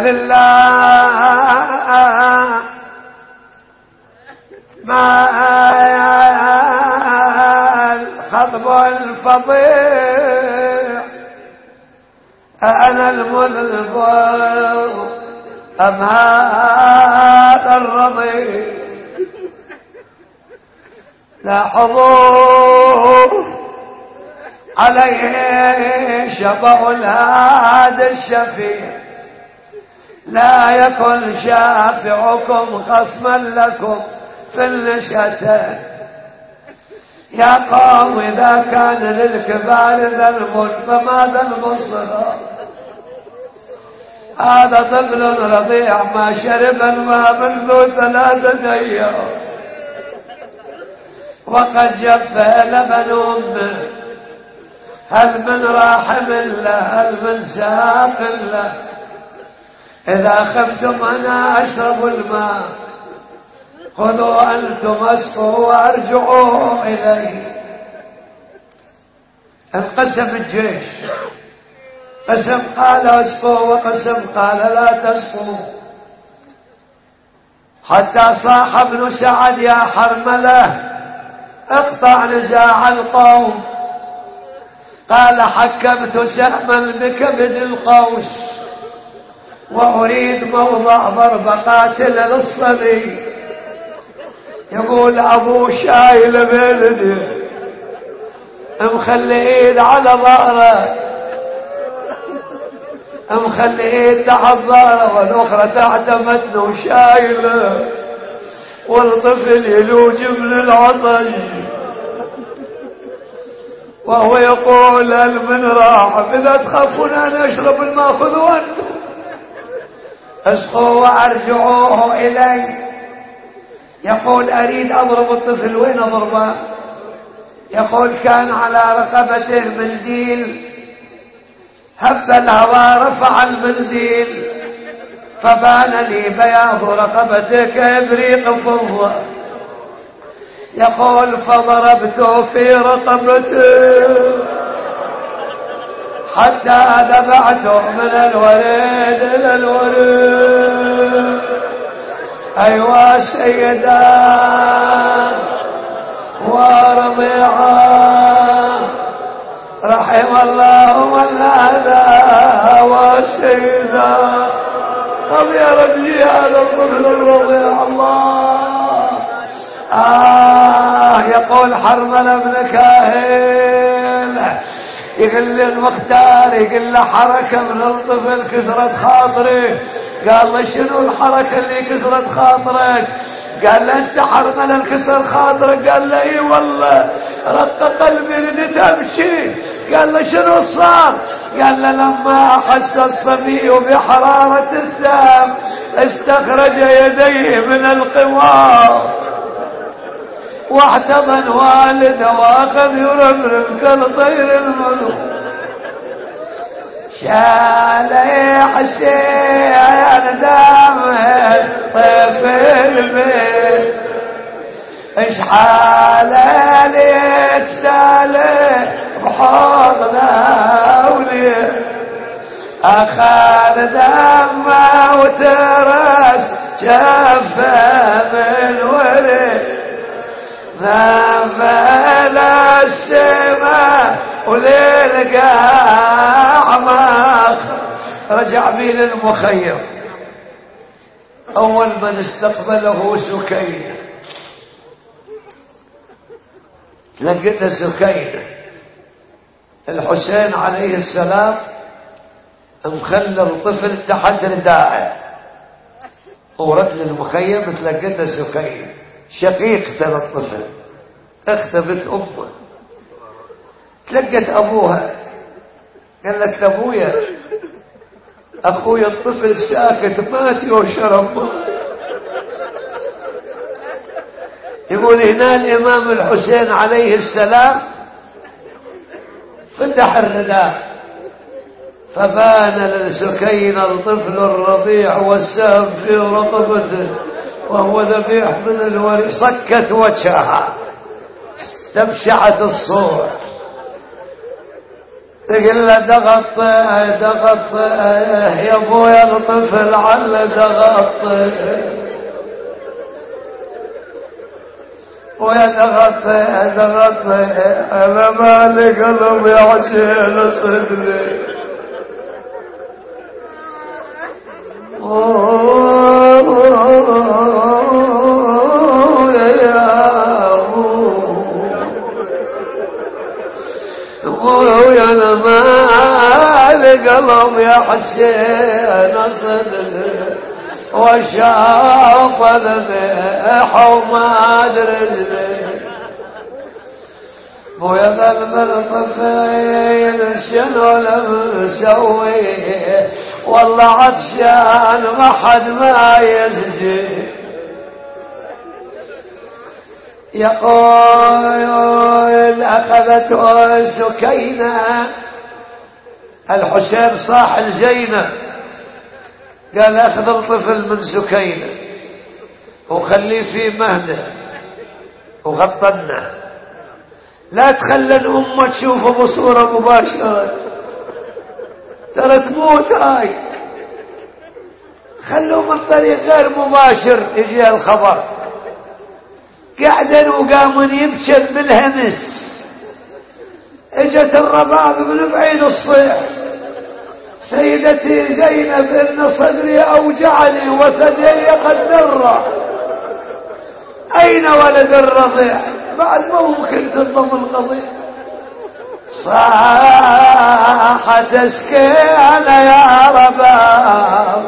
لله ما خطب الفظيع أنا المذنب أم هذا الرضيع لاحظوا عليه شبه الهادي الشفيع لا يكن شافعكم خصما لكم في النشأة يا قوم إذا كان للكبار ذنب فما ذنب الصغار هذا طفل رضيع ما شرب الماء منذ ثلاثة أيام وقد جف لبن أمه هل من راحم له هل من ساق له إذا خفتم أنا أشرب الماء خذوا أنتم اسقوا وارجعوا إليه. انقسم الجيش، قسم قال اسقوا وقسم قال لا تسقوا، حتى صاح ابن سعد يا حرملة اقطع نزاع القوم. قال حكمت سهما بكبد القوس وأريد موضع ضرب قاتل للصبي. يقول أبو شايل بلدي مخلي ايد على ظهره، مخلي ايد تحت ظهره والاخرى تحت متنه وشايله، والطفل يلوج من العطش وهو يقول هل من راح اذا تخافون ان اشرب الماء خذوا انتم اسقوا وارجعوه الي. يقول اريد اضرب الطفل، وين اضربه؟ يقول كان على رقبته منديل، هب الهوى رفع المنديل فبان لي بياض رقبته كابريق فضه. يقول فضربته في رقبته حتى دفعته من الوريد الى الوريد. ايوا سيدا ورضيعا رحم الله من هذا وسيدا. طب يا ربي هذا الطفل الرضيع الله. آه يقول حرملة بن كاهل يقول لي المختار، يقول له حركة من الطفل كسرت خاطري. قال له شنو الحركة اللي كسرت خاطرك؟ قال له انت حرملة انكسر خاطرك؟ قال له اي والله رق قلبي لدي تمشي. قال له شنو صار؟ قال له لما احس الصبي بحرارة السام استخرج يديه من القوار واحتضن والده واخذ يرمرم كالطير الملوك. شال حسين دام طيف البيت ايش حاله ليك ساله بحضنه وليه اخذ دمه وترس شفه من ورد نفل السماء وللقاع ماخ. رجع بي للمخيم، اول من استقبله سكينة. لقيت سكينة الحسين عليه السلام مخلى الطفل تحت رداءه، ورد للمخيم تلقيت سكينة شقيقة الطفل اختفت امه. تلقت ابوها قال لك ابويا اخويا الطفل ساكت مات وشرب ماء. يقول هنا الامام الحسين عليه السلام فتح الرداء فبان للسكينة الطفل الرضيع والسهم في رقبته وهو ذبيح من الوري. صكت وجهها استبشعت الصور، تقول له دغط دغط يا ابويا الطفل على دغط. ويتغطى يتغطى أنا مالي قلب يا حسين صدري ويا مالي قلب يا حسين صدري وشاف الذبح وما أدري ويا ذنب الطفيل شنو لم نسوي والله عطشان ما حد ما يسجي يقول أخذته سكينة الحسين صاح الزينة قال أخذ الطفل من سكينة وخليه في مهده وغطنه لا تخلي الأمة تشوفه بصورة مباشرة ترى تموت هاي خلوه من طريق غير مباشر يجي الخبر قاعدين وقاموا يبكن بالهمس اجت الرباب من بعيد الصيح سيدتي زينب ان صدري اوجعني وثدي قد در اين ولد الرضيع بعد ما ممكن تنضم القضية صاحت اسكينا يا رباب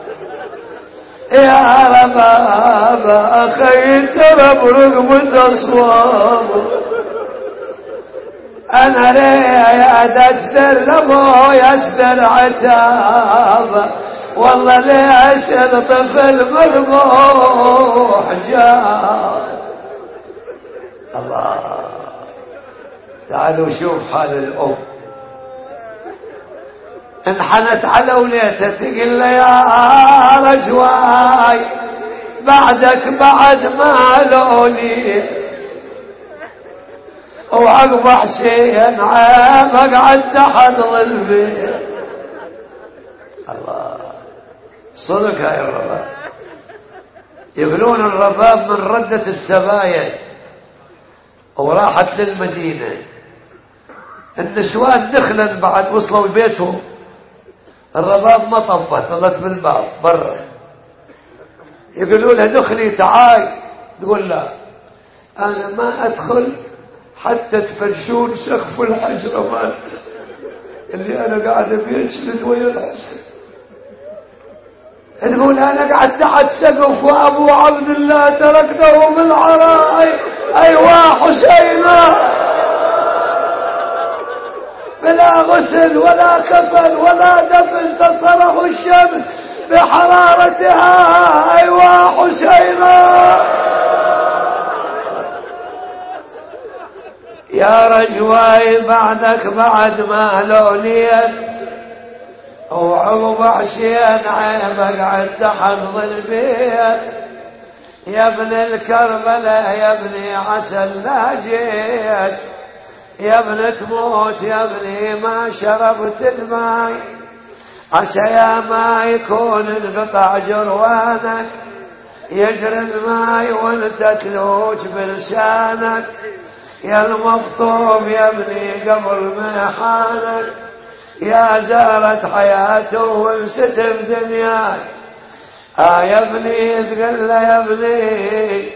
يا رباب اخي ترى برقبة اصواب انا رياد استر لبو يستر عتاب والله ليش الطفل مذبوح جاب الله تعالوا شوف حال الأم انحنت على وليتها تقول له يا رجواي بعدك بعد ما لولي وعقب حسين عام اقعد تحت ظلبي الله صدق يا الرباب يقولون الرباب من ردة السبايا وراحت للمدينة النسوان دخلا بعد وصلوا بيتهم الرباب ما طفت طلت بالباب برا يقولوا لها دخلي تعاي تقول لا انا ما ادخل حتى تفرشون سقف الحجرة مات اللي انا قاعدة بيجلد ويا الحسن تقول انا قاعد تحت سقف وابو عبد الله تركته بالعراء ايوا حسينا بلا غسل ولا كفن ولا دفن تصرخ الشمس بحرارتها ايوا حسينا يا رجواي بعدك بعد ما لوليت وعقب عشين عيبك عد حفظ البيت يا ابن الكربلاء يا ابني عسل لا جيت يا ابن تموت يا ابني ما شربت الماء عسى يا ما يكون انقطع جروانك يجري الماء وانت تلوج بلسانك يا المفطوم يا ابني قبل ما حانك يا زارت حياته وانستم دنياك آه يا ابني تقول له يا ابني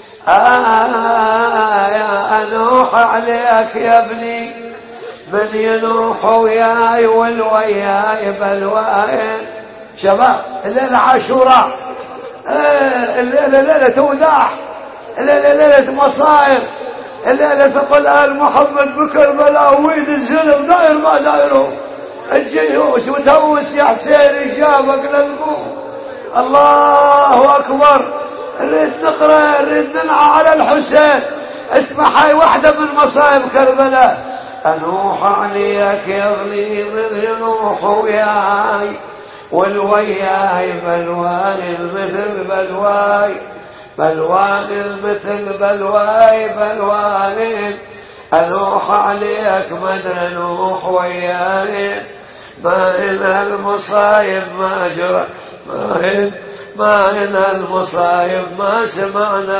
آه يا أنوح عليك يا ابني من ينوح وياي والوياي بلواي شباب الليلة عاشوراء الليلة ليلة وداع الليلة ليلة مصائب الليلة تقول آل محمد بكربلاء وين الزلم داير ما دايره الجيوش وتوس يا حسين جابك للقوم الله أكبر نريد نقرأ نريد ننعى على الحسين اسمع هاي واحدة من مصائب كربلاء أنوح عليك يغلي من ينوح وياي والوياي بلواي المثل بلواي بلواي المثل بلواي بلواي أنوح عليك مدر نوح وياي ما إن المصايب ما جرى ما إن ما إن المصايب ما سمعنا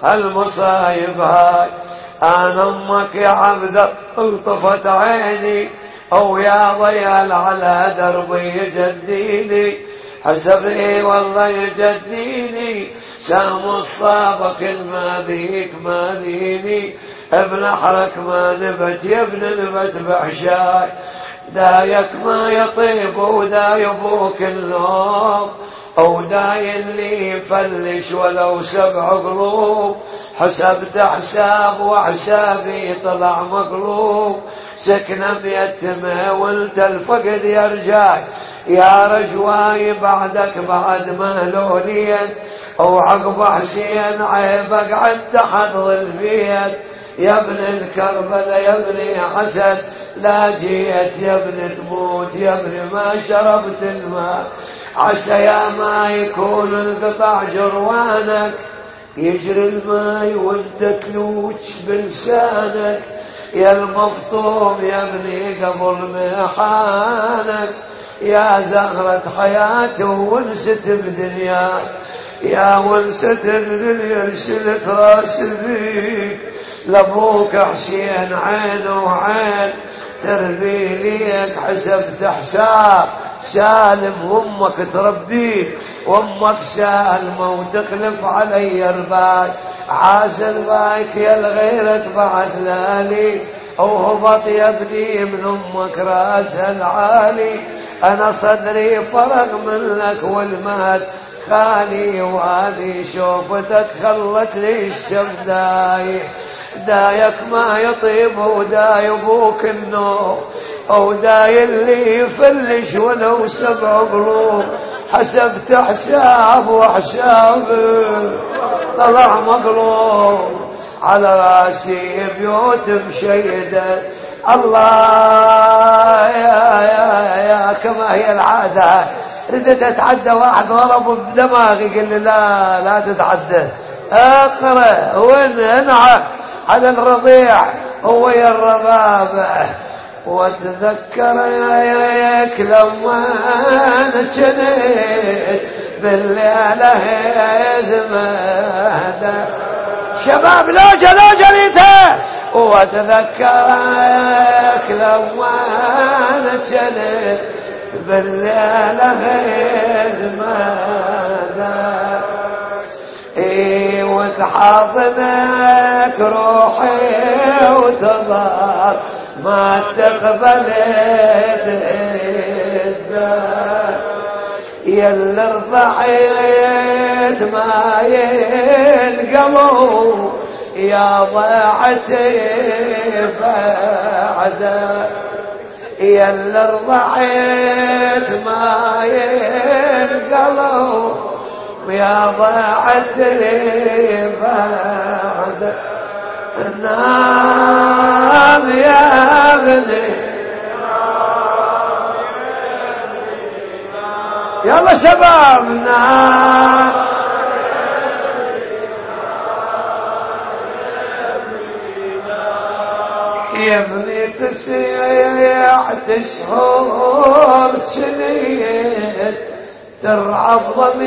هالمصايب هاي. أنا أمك يا عبد الطفت عيني، أو يا ضيال على دربي يجديني، حسبني والله يجديني، سام الصابك الماذيك ماذيني، ابن حرك ما نبت يا ابن نبت بحشاي، دايك ما يطيب وداي ابوك النوم، او داي اللي يفلش ولو سبع قلوب، حسبت حساب وحسابي طلع مقلوب، سكنة بيتمه وانت الفقد يرجع، يا رجواي بعدك بعد ما لوليت، او عقب حسين عيبك عند حظ البيت، يا ابن الكربلاء يا ابن حسن لا جيت، يا ابن تموت يا ابن ما شربت الماء، عسى يا ما يكون القطع جروانك، يجري الماي وانت تلوج بلسانك، يا المفطوم يا ابني قبل ميحانك، يا زهرة حياتي ونست بدنياك، يا ونست بدنيا شلت راس بيك، لابوك حسين عين وعين تربي ليك، حسبت حساب سالم وامك تربيك، وامك سالمة وتخلف علي رباك، عاسل بايك يا الغيرة بعد لالي، او هبط يا ابني من امك راس العالي، انا صدري فرق منك والمال خالي، وهذه شوفتك خلت لي الشمداي، دايك ما يطيب وداي ابوك النوم، او داي اللي يفلش ولو سبع قلوب، حسبت حساب وحساب طلع مقلوب، على راسي بيوت مشيدة، الله يا يا يا كما هي العادة، ردت اتعدى واحد ضربه بدماغي قال لي لا لا تتعدى، اقرأ وين انعى على الرضيع هو يا الربابة، واتذكر ياك لما انا جنيت بالليلة زمادة، شباب لوجه لوجه ريته، واتذكرك لما انا جنيت بالليلة زمادة، اي وتحاضنك روحي وتضار ما تقبل الدار، يا اللي رضعت ما ينقلوا يا ضاعتي بعده، يا اللي رضعت ما ينقلوا يا ضاعتي بعده، نام يا ابني يلا شباب نام، يا ابني تسيحت شهور جنيت، ترعب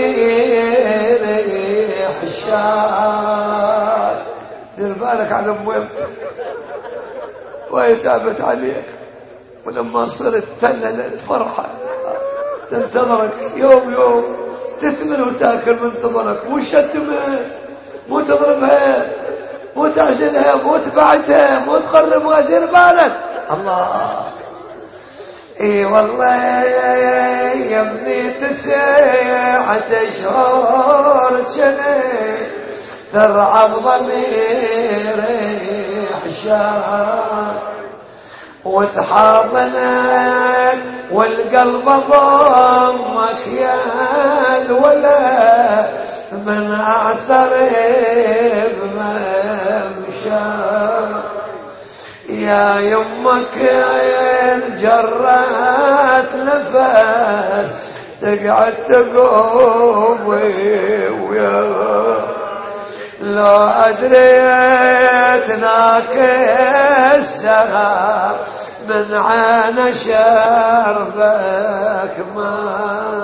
ضميري حشاش، دير بالك على ابوك وهي تابت عليك، ولما صرت تللت فرحة تنتظرك يوم يوم، تثمن وتاكل منتظرك، مو شتمها مو تضربها مو تعزلها مو تبعتها مو تقربها، دير بالك الله. اي والله يا ابني تسعة اشهر جنيه، ترعب ضميري حشاش، وتحاضنك والقلب ضمك يا الولد، من اعترف ممشى، يا يمك عين جرات نفس، تقعد تقوم ويا لو أدريت ناكس من عين شربك ما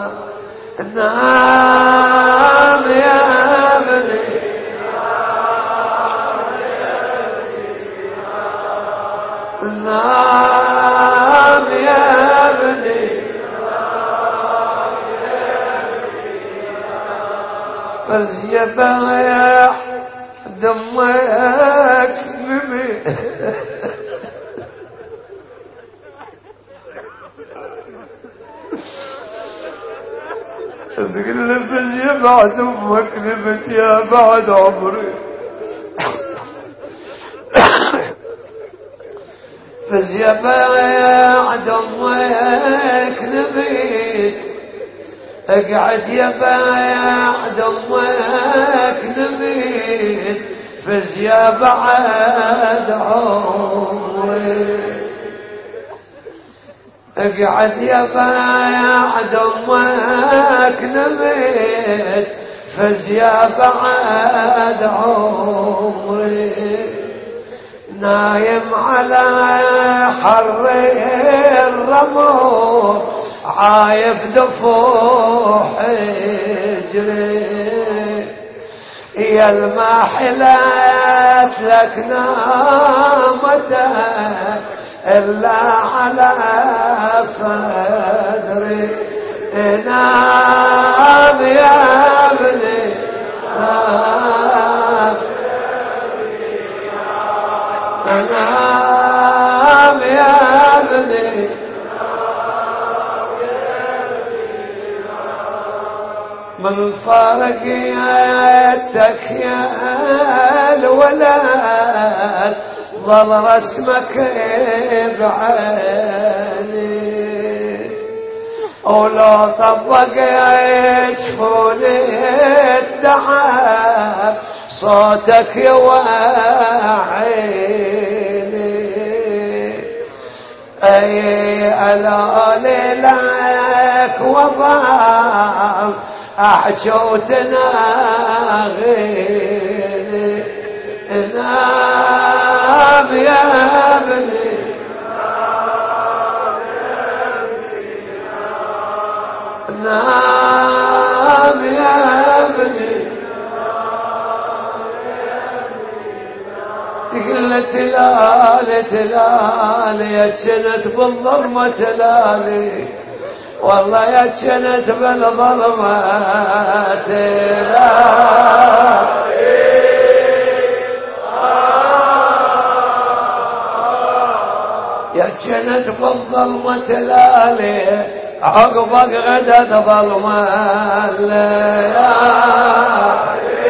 نام يا ابني نام يا ابني بس يا بايع دمك نبي تقول له بس يا بعد امك نبت يا بعد عمري بس يا بعد امك نبت اقعد يا بعد امك نبت بس يا بعد عمري اقعد يا بعد امك نبت فز يا بعد عمري نايم على حر الرمل عايب دفوح حجري يا الماحلات لك نامتك إلا على صدري نام يا ابني نام نام يا ابني من فرقيتك يا الولد ظل رسمك بعيني ولو طبق يشفوني الدعاء صوتك يوعيني اي الالي لك وضع احجوتنا غيري نام يا ابني نام يا ابني تقول تلالي تلالي يا جنت بالظلمة تلالي والله يا جنت بالظلمة تلالي يا جنت بالظلمة تلالي عقبك غدت ظلمة الليالي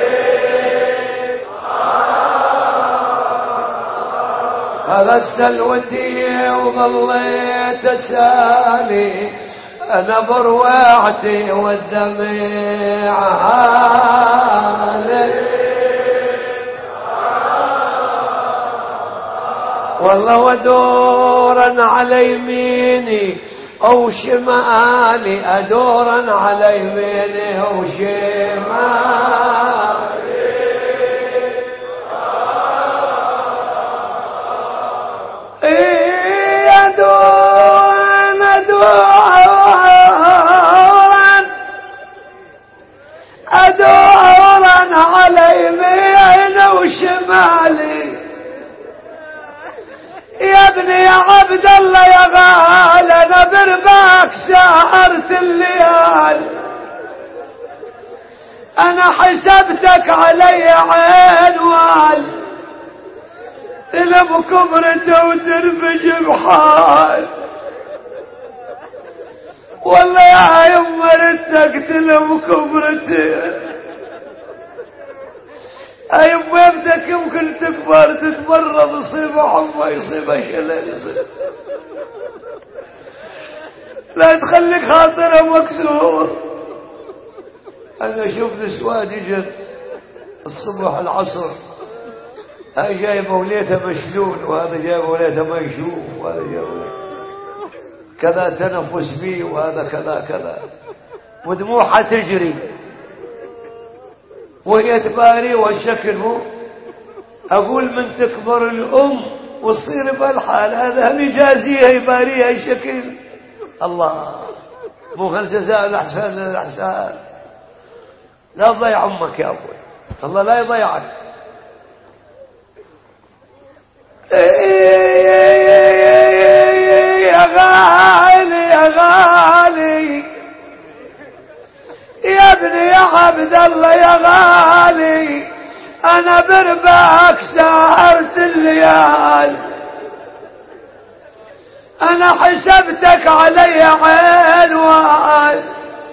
هذا السلوتي وظليت اسالي انا بروعتي والدمع عالي والله ودورا على يميني او شمالي ادورا على يميني او شمالي ايه ادورا ادورا ادورا على يميني وشمالي يا ابني يا عبد الله يا غالي انا برباك سهرت الليال انا حسبتك علي عنوان تلم كبرته وتربج بحال والله يا يما ردك تلم كبرته اي بيبتك يمكن تكبر تتمرض يصيب حمى يصيب شلل يصيب لا تخليك خاطرها مكسور انا شوف نسوان يجد الصبح العصر هاي جايبه وليته مشلول وهذا جايبه وليته ما يشوف وهذا جايبه كذا تنفس بيه وهذا كذا كذا ودموعها تجري وهي تباري والشكل هو أقول من تكبر الأم وتصير بالحال هذا مجازيها يباريها الشكل الله مو هالجزاء الأحسان للأحسان لا تضيع أمك يا أبوي الله لا يضيعك غالي يا غالي يا ابني يا عبد الله يا غالي انا برباك سهرت الليال انا حسبتك علي عين وعين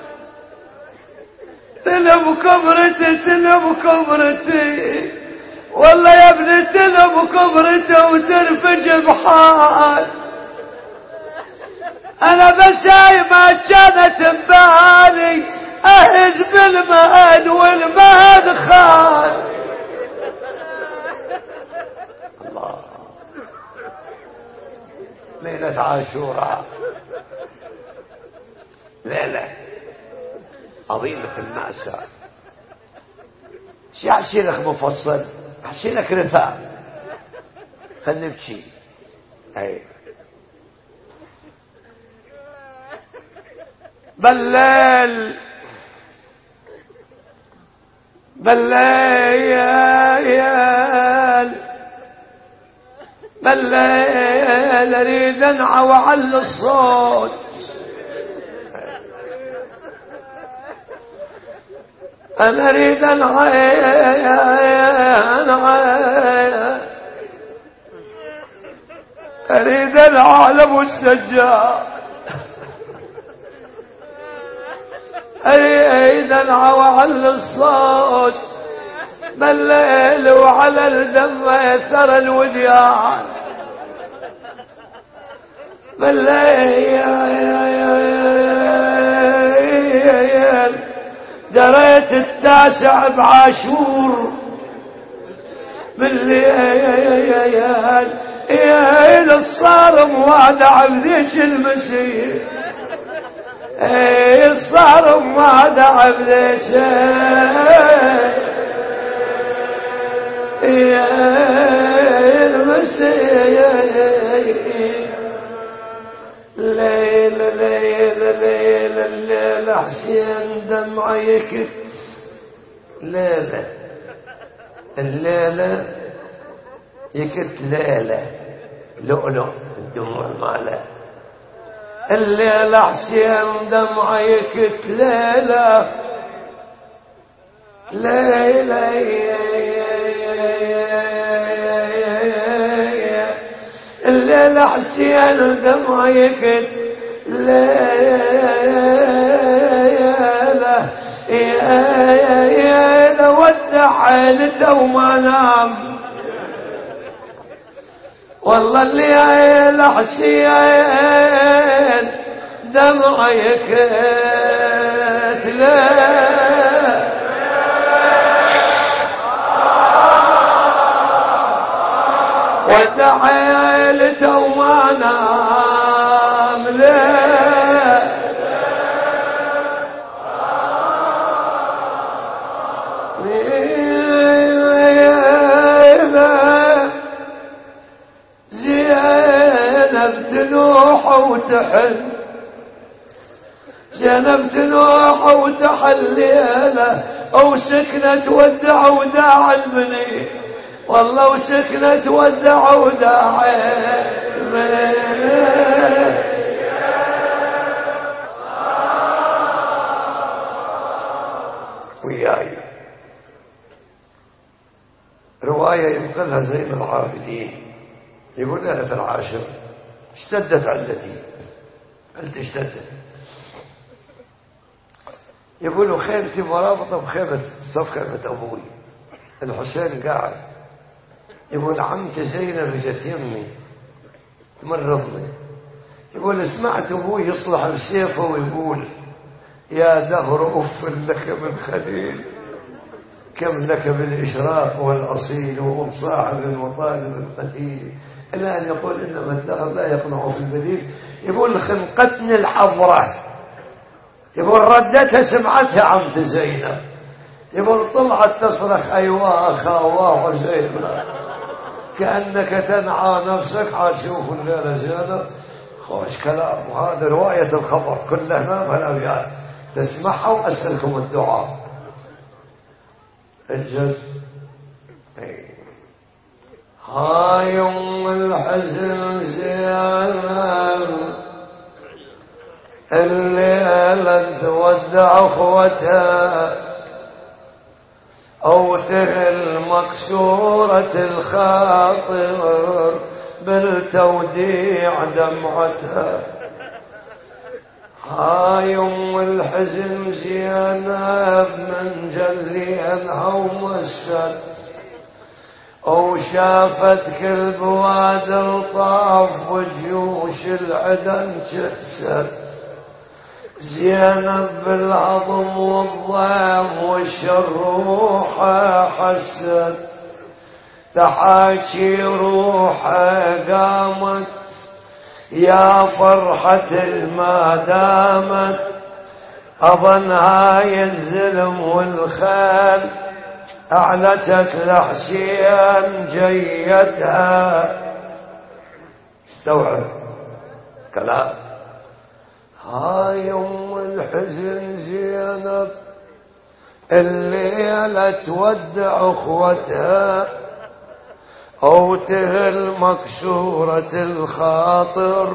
تلم كبرتي تلم كبرتي والله يا ابني تلم كبرتي وترفج بحال انا بس ما كانت ببالي اهز بالمهد والمهد خان الله. ليلة عاشوراء ليلة عظيمة المأساة. شي احشي لك مفصل احشي لك رثاء خلي نبكي. اي بالليل بالليل بالليل اريد انعى وعلى الصوت انا اريد انعى اريد العالم والسجاد اريد انعى وعلى الصوت بالليل وعلى الدم يثر الوديان بالليل دريت التاسع بعاشور بالليل يا الصارم وادع بذيك المسير الصارم وادع بذيك يا المسير ليل ليل ليل الليل حسين دمع يكت ليلة الليلة يكت ليلة لؤلؤ الدموع ماله الليلة حسين دمع يكت ليلة ليلة الليلة حسين دمع يكت ليلة يا ودع عيلته وما نام والله الليلة حسين دمع يكت ليلة ودع عيلته وما نام ليه زينب تنوح وتحل زينب تنوح وتحل ليلة او سكنت ودع وداع البني والله وسكنت ودع وداع وياي رواية ينقلها زين العابدين يقول ليلة العاشر اشتدت علتي قلت اشتدت يقولوا خيمتي مرابطة بخيمة صف خيمة أبوي الحسين قاعد يقول عمتي زينب جت يمي تمرضني يقول سمعت أبوي يصلح بسيفه ويقول يا دهر أف لك من خليل كم لك بالإشراق والأصيل وهم صاحب المطالب القتيل إلا أن يقول إنما الدهر لا يقنع في البديل يقول خنقتني الحضرة يقول ردتها سمعتها عمت زينب يقول طلعت تصرخ أيوة أخاواه وزينب كأنك تنعى نفسك حتشوف الليلة زينب خوش كلام وهذا رواية الخبر كلها ما الأبيات تسمعها وأسألكم الدعاء الجد هاي يوم الحزن زينب الليلة تودع أخوتها أو تهل مكسورة الخاطر بالتوديع دمعتها. هاي أم الحزن زينب من جلي الهوم والسد أو شافت كل بواد الطاف وجيوش العدن شتست. زينب بالعظم والضيم والشروحة حست تحاكي روحها قامت يا فرحة ما دامت أظن هاي الزلم والخال أعلتك لحسين جيتها. استوعب كلام. هاي أم الحزن زينب الليلة تودع أخوتها أو تهل مكسورة الخاطر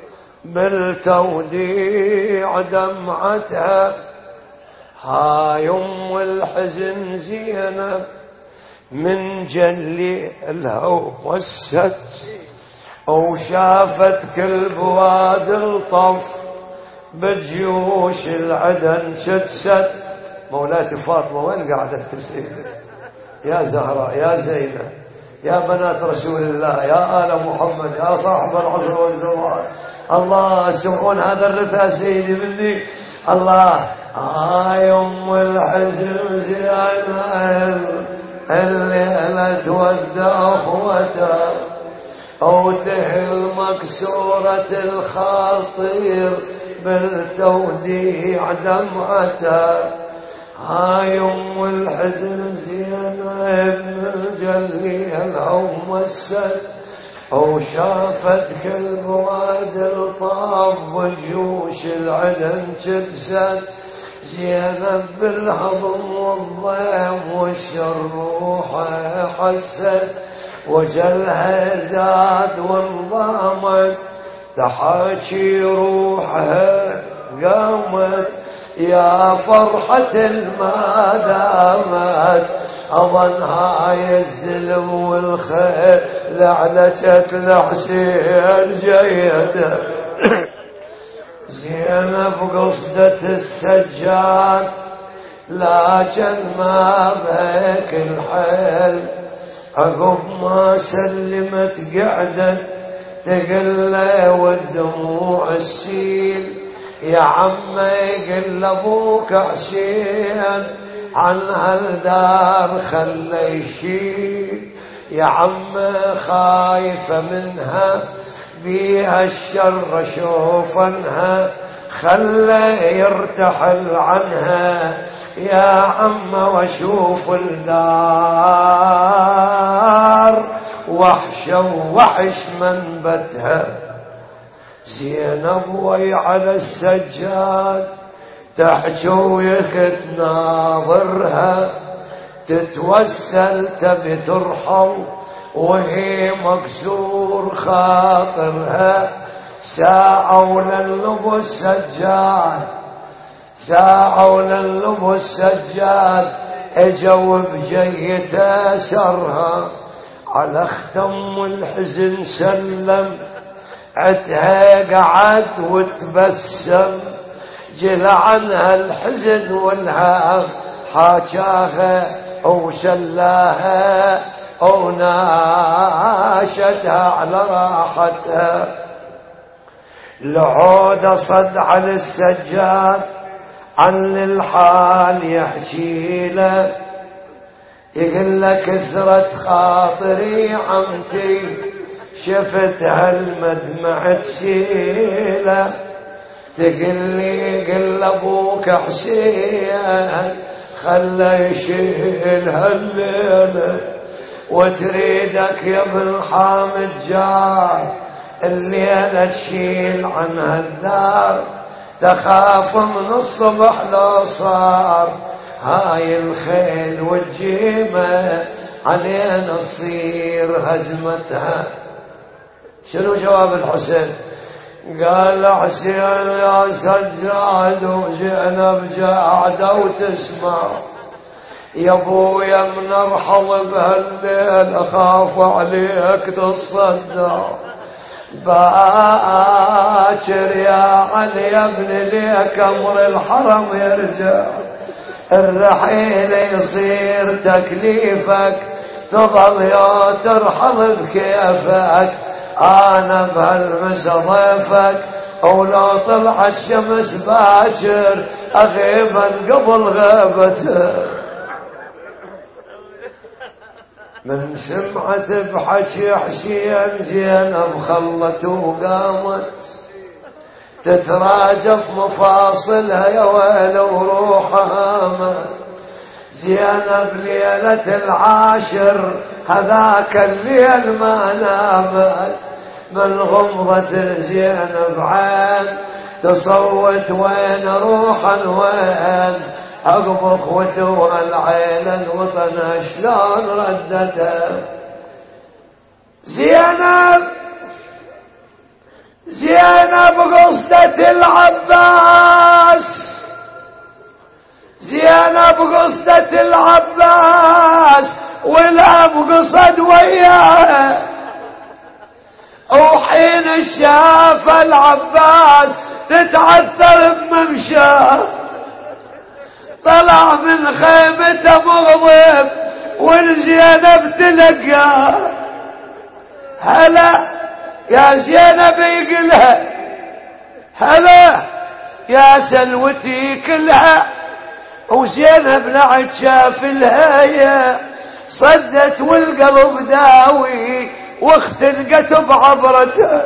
بالتوديع دمعتها. هاي أم الحزن زينب من جلي الهوى والسد أو شافت كل بواد الطف بجيوش العدن شتست. مولاتي فاطمة وين قاعدة تسئل؟ يا زهراء يا زينب يا بنات رسول الله يا آل محمد يا صاحب العصر والزمان. الله سمعون هذا الرثاء سيدي مني. الله. هاي أم الحزن زينب الليلة تودع أخوتها أو تهل مكسورة الخاطر بالتوديع دمعتها. هاي أم الحزن زينب من جلي الهوم والسد أو شافت كل بواد الطاف وجيوش العدن تتسد. زينب بالهضم والضيم والشروحة حست وجلها زاد وانضامت تحاكي روحها قامت يا فرحة ما دامت أظن هاي الزلم والخير لعنتك لحسين جيده. زينب قصدة السجاد لكن ما بك الحيل عقب ما سلمت قعدت تقل والدموع السيل. يا عمي قل ابوك حسين عن هالدار خلي يشيل. يا عمي خايفة منها بيها الشر شوفنها خلي يرتحل عنها. يا عم واشوف الدار وحشة ووحش منبتها. زينب وي على السجاد تحجويك تناظرها تتوسل تبي ترحم وهي مكسور خاطرها. ساعة لللبو السجاد ساعة لللبو السجاد اجوا بجيته سرها على ختم الحزن سلم عتها قعد وتبسم جل عنها الحزن والهام حاجاها او شلاها او ناشتها على راحتها. العود صد على السجاد عن الحال يحكي له يقول لك كسرت خاطري عمتي شفت هالمدمع تسيله. تقلي قل ابوك حسين خلى يشيل هالليله وتريدك يا ابن حامد جار الليله تشيل عن هالدار. تخاف من الصبح لو صار هاي الخيل والجيمه علينا تصير هجمتها. شنو جواب الحسين؟ قال حسين يا سجاد وزينب قاعدة وتسمع يا ابويا من ارحل بهالليل اخاف عليك تصدع باكر يا علي يا ابني ليك امر الحرم يرجع الرحيل يصير تكليفك تظل يا ترحل بكيفك انا بهالمسا ضيفك ولو طلعت شمس باكر اغيبا قبل غيبتك. من سمعت بحكي حسين زينب خلت وقامت تتراجف مفاصلها يا ويل وروحها مات. زينب ليلة العاشر هذاك الليل ما نامت من غمضة زينب عين تصوت وين روحا وين عقب اخوته العين الوطن شلون ردته. زينب زينب قصدة العباس زينب قصدة العباس والاب قصد وياه وحين شاف العباس تتعثر بممشاه طلع من خيمته مغضب والزينب تلقاه هلا يا زينب يقلها هلا يا سلوتي كلها وزينب نعت شاف الهاية صدت والقلب داوي واختنقت بعبرته.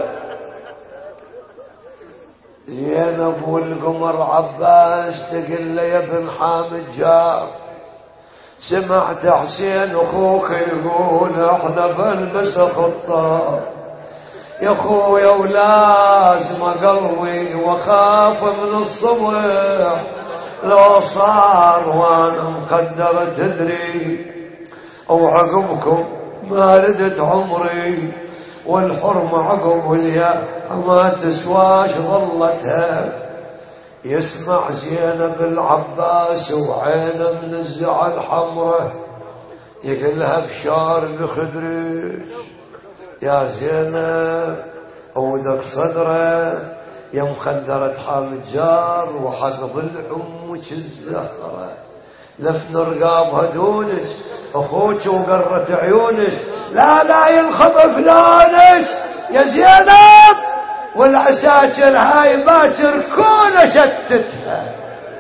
زينب والقمر عباس تقل يا ابن حامد جار سمعت حسين اخوك يقول احنا بنلبس خطه يا اخويا ولازم قلبي واخاف من الصبح لو صار وانا مقدر تدري وعقبكم ما ردت عمري والحرمة عقب واليا ما تسواش ظلتها. يسمع زينب العباس وعينه من الزعل حمره يقلها بشار بخدرش يا زينب ودك صدره يا مخدرة حامد جار وحق ضلعمك الزهرة لفن رقابها دونك اخوك وقرت عيونك لا لا ينخطف لونك يا زينب والعساكر هاي باكر كون شتتها.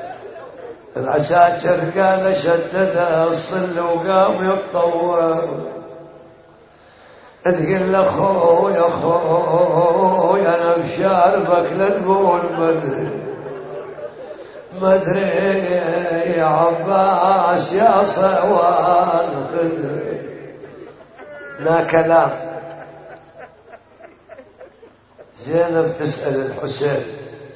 العساكر قال شتتها الصل وقام يتطور تقول اخوي اخوي انا بشاربك لنقول مدري مدري يا عباس يا صوان خدري لا كلام. زينب تسأل الحسين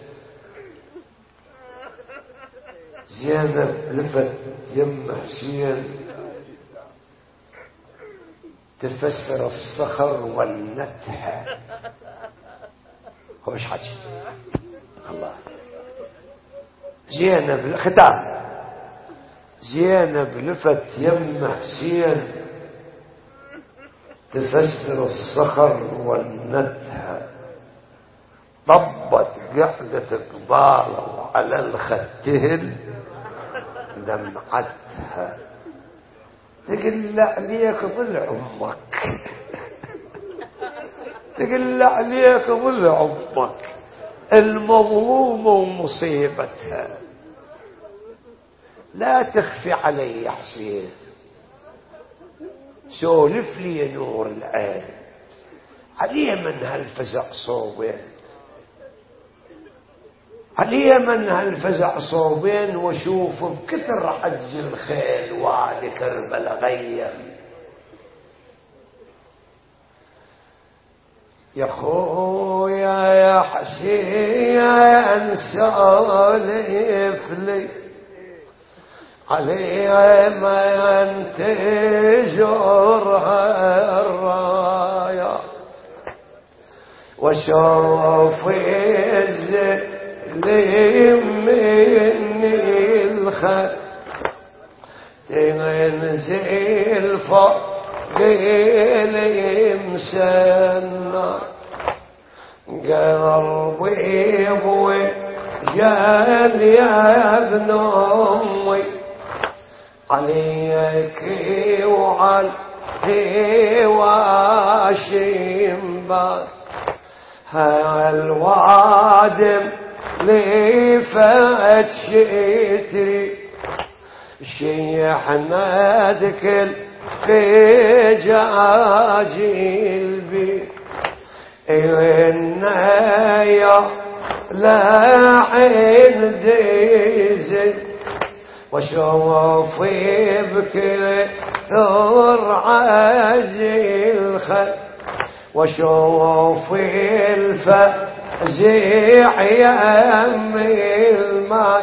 زينب لفت يم حسين تفسر الصخر والنتحة هو مش حكي الله. زينب ختام زينب لفت يم حسين تفسر الصخر والنتحة طبت قعدة قبال على الختهل دمعتها تقل عليك ضلع امك تقل عليك ضلع امك المظلومة ومصيبتها لا تخفي علي يا حسين سولف لي نور العين علي من هالفزع صوبين علي من هالفزع صوبين وشوف بكثر حج الخيل وعلي كربلاء غيم يا خويا يا حسين سالف لي علي ما ينتجرها الرايات وشوف الزلم مني الخد تنزل فوق المسنى قلبي ابوي جال يا ابن امي عليك وعلي واشم بار هالوادم لي فات شتري شيحنا ذكل في جاجيل بي إنا يا لاحين ديزي وشوفي بكثر عاجل خل وشوفي الفزيع يمي الماء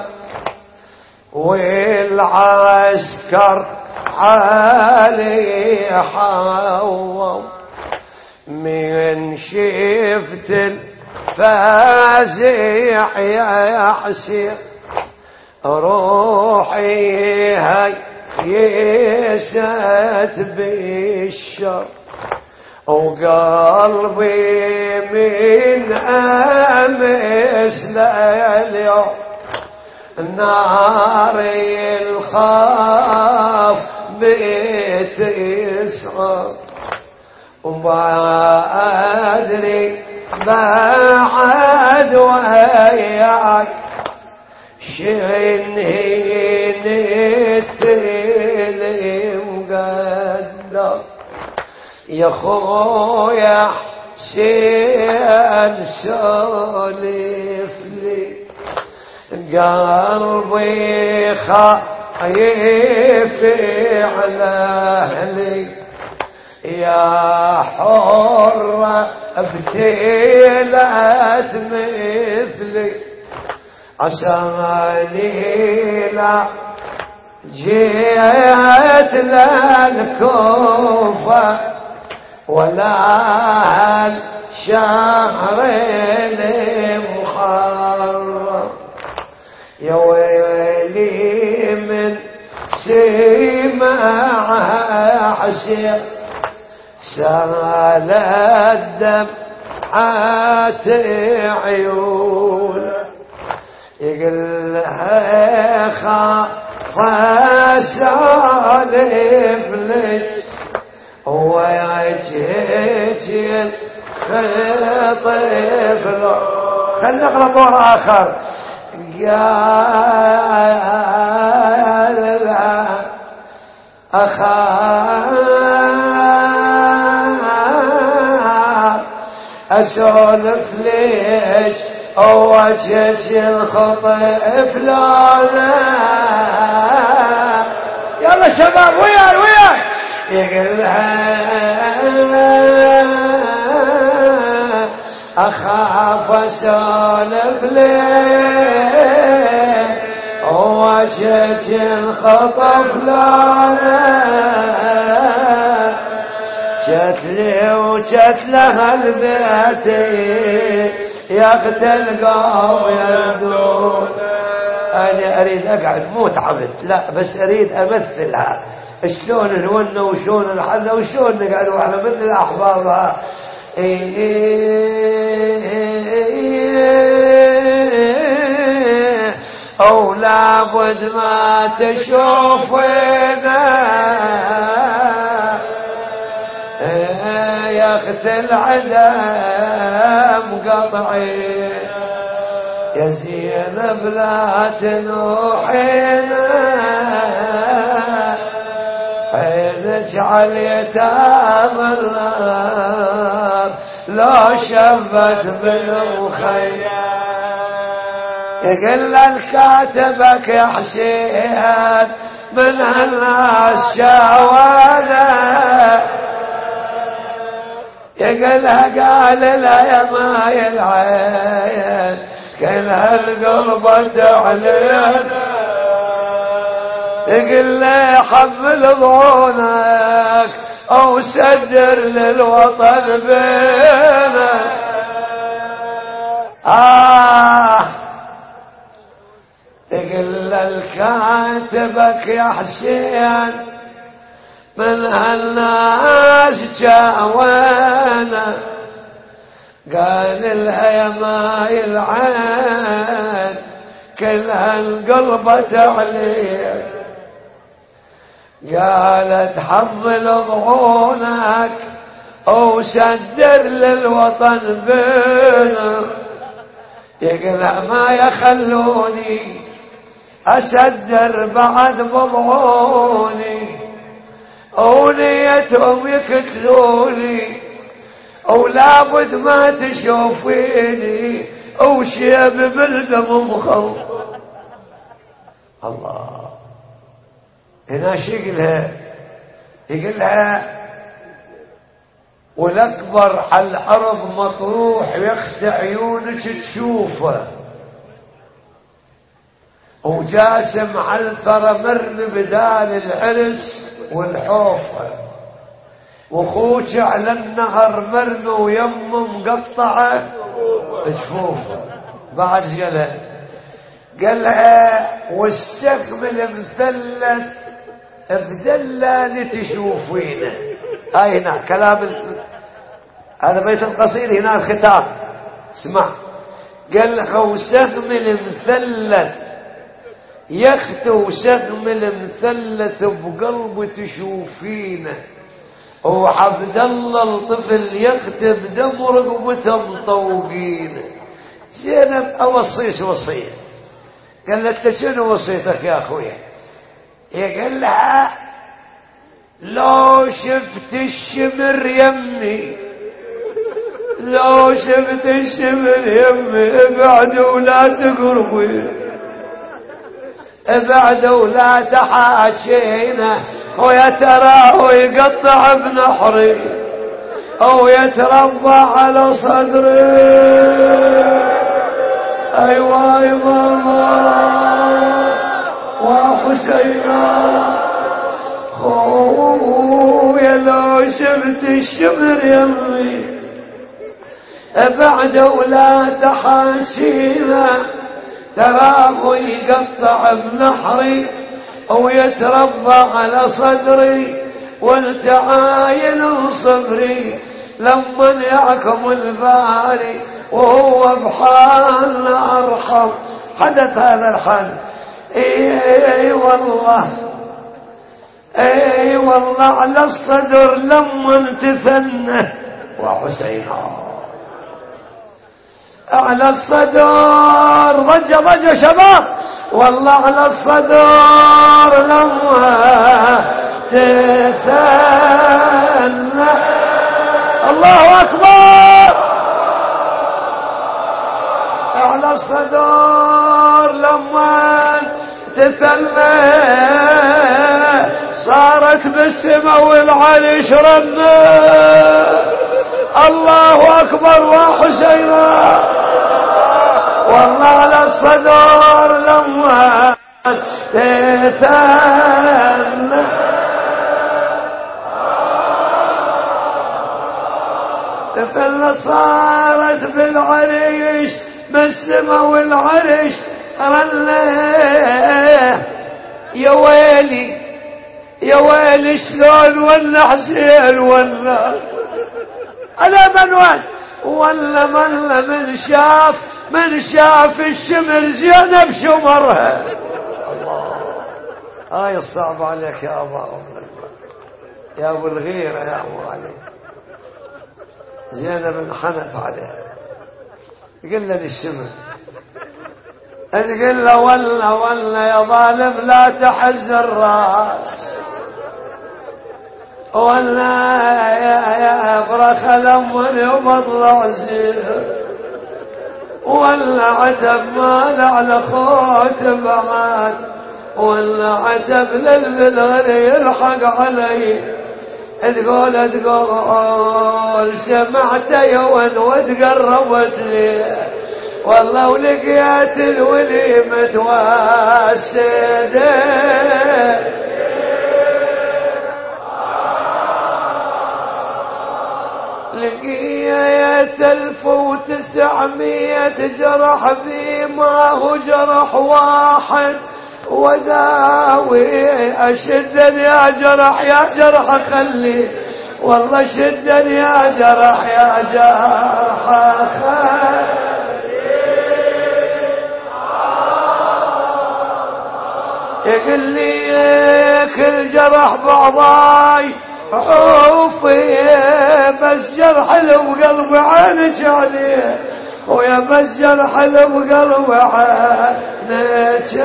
والعسكر علي حوم من شفت الفازع يا حسير روحي هاي يست بالشر وقلبي من أمس لليوم ناري الخاف بيت يسعر وما أدري بعد وياي شنهين التلم قدر يا خويا حسين سولف لي قلبي خايف على أهلي يا حرة ابتلت مثلي عشاني لا جيت للكوفة ولا الشهر المحرم يا ويلي من سماعها حسين سال الدم عات عيون يقول لها خاف سالف لك هو يجيك خطيف له خلنا نقرا دور اخر قال لا أخاف أسولف ليش وجهك الخطيف لا يلا شباب وياي وياي يقول أخاف أسولف ليش وجهك الخطف لا جت لي وجت لها البيت يقتل قوم يردون أنا أريد أقعد مو تعبت لا بس أريد أمثلها شلون الونة وشلون الحزة وشلون نقعد وإحنا مثل أحبابها أو لابد ما تشوفنا يقتل عدم قطعي يا زينب لا تنوحينا اجعل يتام النار لو شبت بالخير يقول الكاتبك يا حسين من الناس شاوانا يقولها قال لا يا ماي العين كل هالقلب تعلن يقول لي حمل ضونك او سدر للوطن بينك آه تقل الكاتبك يا حسين من هالناس جاوانا قال لها يا ماي العين كل هالقلب تعليك قالت حمل ضعونك وسدر للوطن بنا يقلع ما يخلوني أسدر بعد بضعوني ونيتهم يكتلوني ولابد ما تشوفيني وشيب بالدم مخل. الله هنا شي يقلها يقلها والأكبر على الأرض مطروح يخدع عيونك تشوفه وجاسم على الثرى مرمي بدال العرس والحوفة وخوش على النهر مرمي ويمه مقطعه جفوفه بعد جلها قالها والسهم المثلث ابدله لتشوفينه. هاي هنا كلام ال... هذا بيت القصيد هنا الختام اسمع. قالها وسهم المثلث يختو سهم المثلث بقلب تشوفينه وعبد الله الطفل يكتب دم رقبته مطوقينه. زينب اوصيش وصيه. قال لك شنو وصيتك يا اخويا؟ يقول لها لو شفت الشمر يمي لو شفت الشمر يمي ابعد ولا تقربي ابعد ولا تحاشينا ويتراه يقطع بنحري او يتربى على صدري. ايوه يا ماما وحسينا خويا لو شفت الشمر يمي ابعد ولا تحاشينا تراه يقطع بنحري ويتربى على صدري وانت عاين صبري لما يعكم الباري وهو بحال ارحم. حدث هذا الحال. اي والله اي والله على الصدر لما تثنى وحسينا على الصدر رجع رجع شباب والله على الصدر لما تثنى. الله أكبر. على الصدر لما تثنى صارت بالسما والعرش رنة. الله أكبر وحسينا والله على الصدر لما تثنى تثنى صارت بالعرش بالسما والعرش رنة. يا ويلي يا ويلي شلون ولا حسين ولا أنا من وين ولا من من شاف من شاف الشمر زينب شمرها. الله هاي الصعب عليك يا أبا يا أبو الغيرة يا أبو علي. زينب انحنت عليها قل له للشمر قل له ولا ولا يا ظالم لا تحز الراس ولا يا يا افرخ لما يبطلع زين ولا عتب مال على خوت بعد ولا عتب للبلغر يلحق علي. تقول تقول سمعت يوم وتقربت لي والله ولقيت الولي متوسده. لقيت ألف وتسعمية جرح في ما هو جرح واحد وداوي أشدني يا جرح يا جرح خلي والله شدني يا جرح يا جرح خلي يقول لي كل جرح بعضاي حوفي بس جرح لو قلبي عانج عليه ويا بس جرح لو قلبي عانج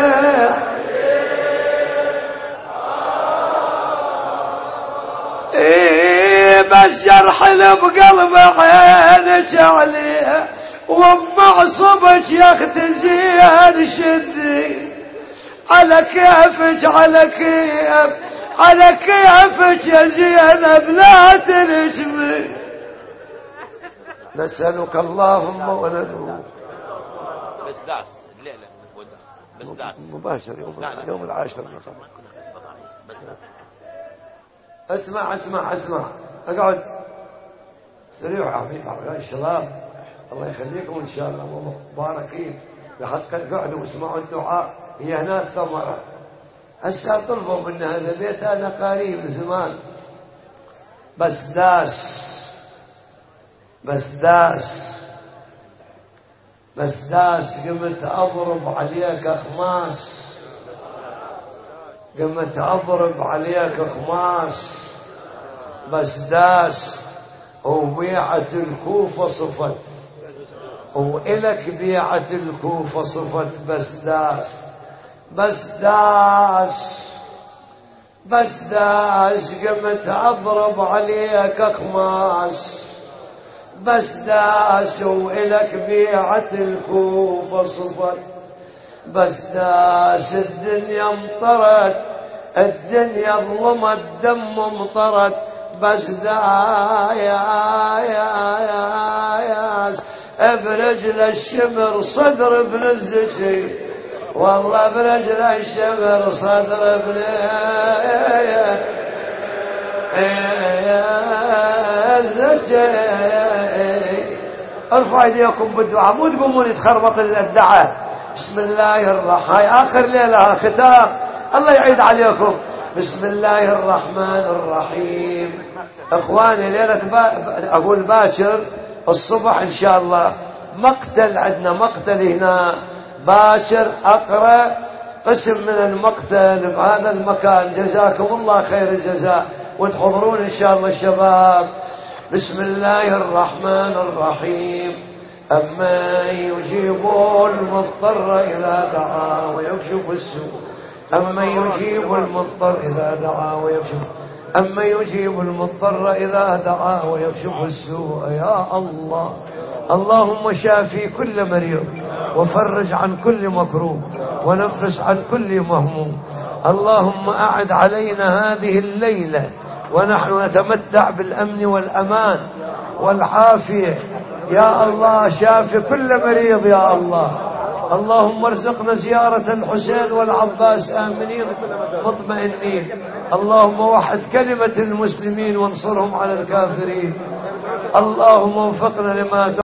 إيه بس جرح لو قلبي عانج عليه وما عصبك يا اختي زين شدي على كيفك على كيف على كيفك يا زينب لا تنجمي نسألك اللهم وندعوك بس داس الليلة بس داس مباشر يوم, يوم العاشر اسمع اسمع اسمع اقعد استريحوا يا حبيبي الشباب الله يخليكم ان شاء الله مباركين لحق قعدوا واسمعوا الدعاء هي هناك ثمرة هسه طلبوا من هذا البيت أنا قريب زمان بس داس بس داس بس داس قمت أضرب عليك أخماس قمت أضرب عليك أخماس بس داس وبيعة الكوفة صفت وإلك بيعة الكوفة صفت بس داس بس داس بس داس قمت أضرب عليك أخماس بس داس وإلك بيعة الكوفة صفت بس داس الدنيا مطرت الدنيا ظلمت دم مطرت بس دا يا يا يا يا برجل الشمر صدر ابن الزكي والله برجل الشمر صدر ابن الزكي ارفع ايديكم بالدعاء مو تقومون يتخربط الدعاء بسم الله الرحمن اخر ليله ختام الله يعيد عليكم بسم الله الرحمن الرحيم اخواني ليله با... اقول باكر الصبح ان شاء الله مقتل عندنا مقتل هنا باكر اقرا قسم من المقتل بهذا المكان جزاكم الله خير الجزاء وتحضرون ان شاء الله الشباب بسم الله الرحمن الرحيم أما يجيب المضطر إذا دعا ويكشف السوء أما يجيب المضطر إذا دعا ويكشف أما يجيب المضطر إذا دعا ويكشف السوء يا الله اللهم شافي كل مريض وفرج عن كل مكروب ونفس عن كل مهموم اللهم أعد علينا هذه الليلة ونحن نتمتع بالأمن والأمان والعافية يا الله شافي كل مريض يا الله اللهم ارزقنا زيارة الحسين والعباس آمنين مطمئنين اللهم وحد كلمة المسلمين وانصرهم على الكافرين اللهم وفقنا لما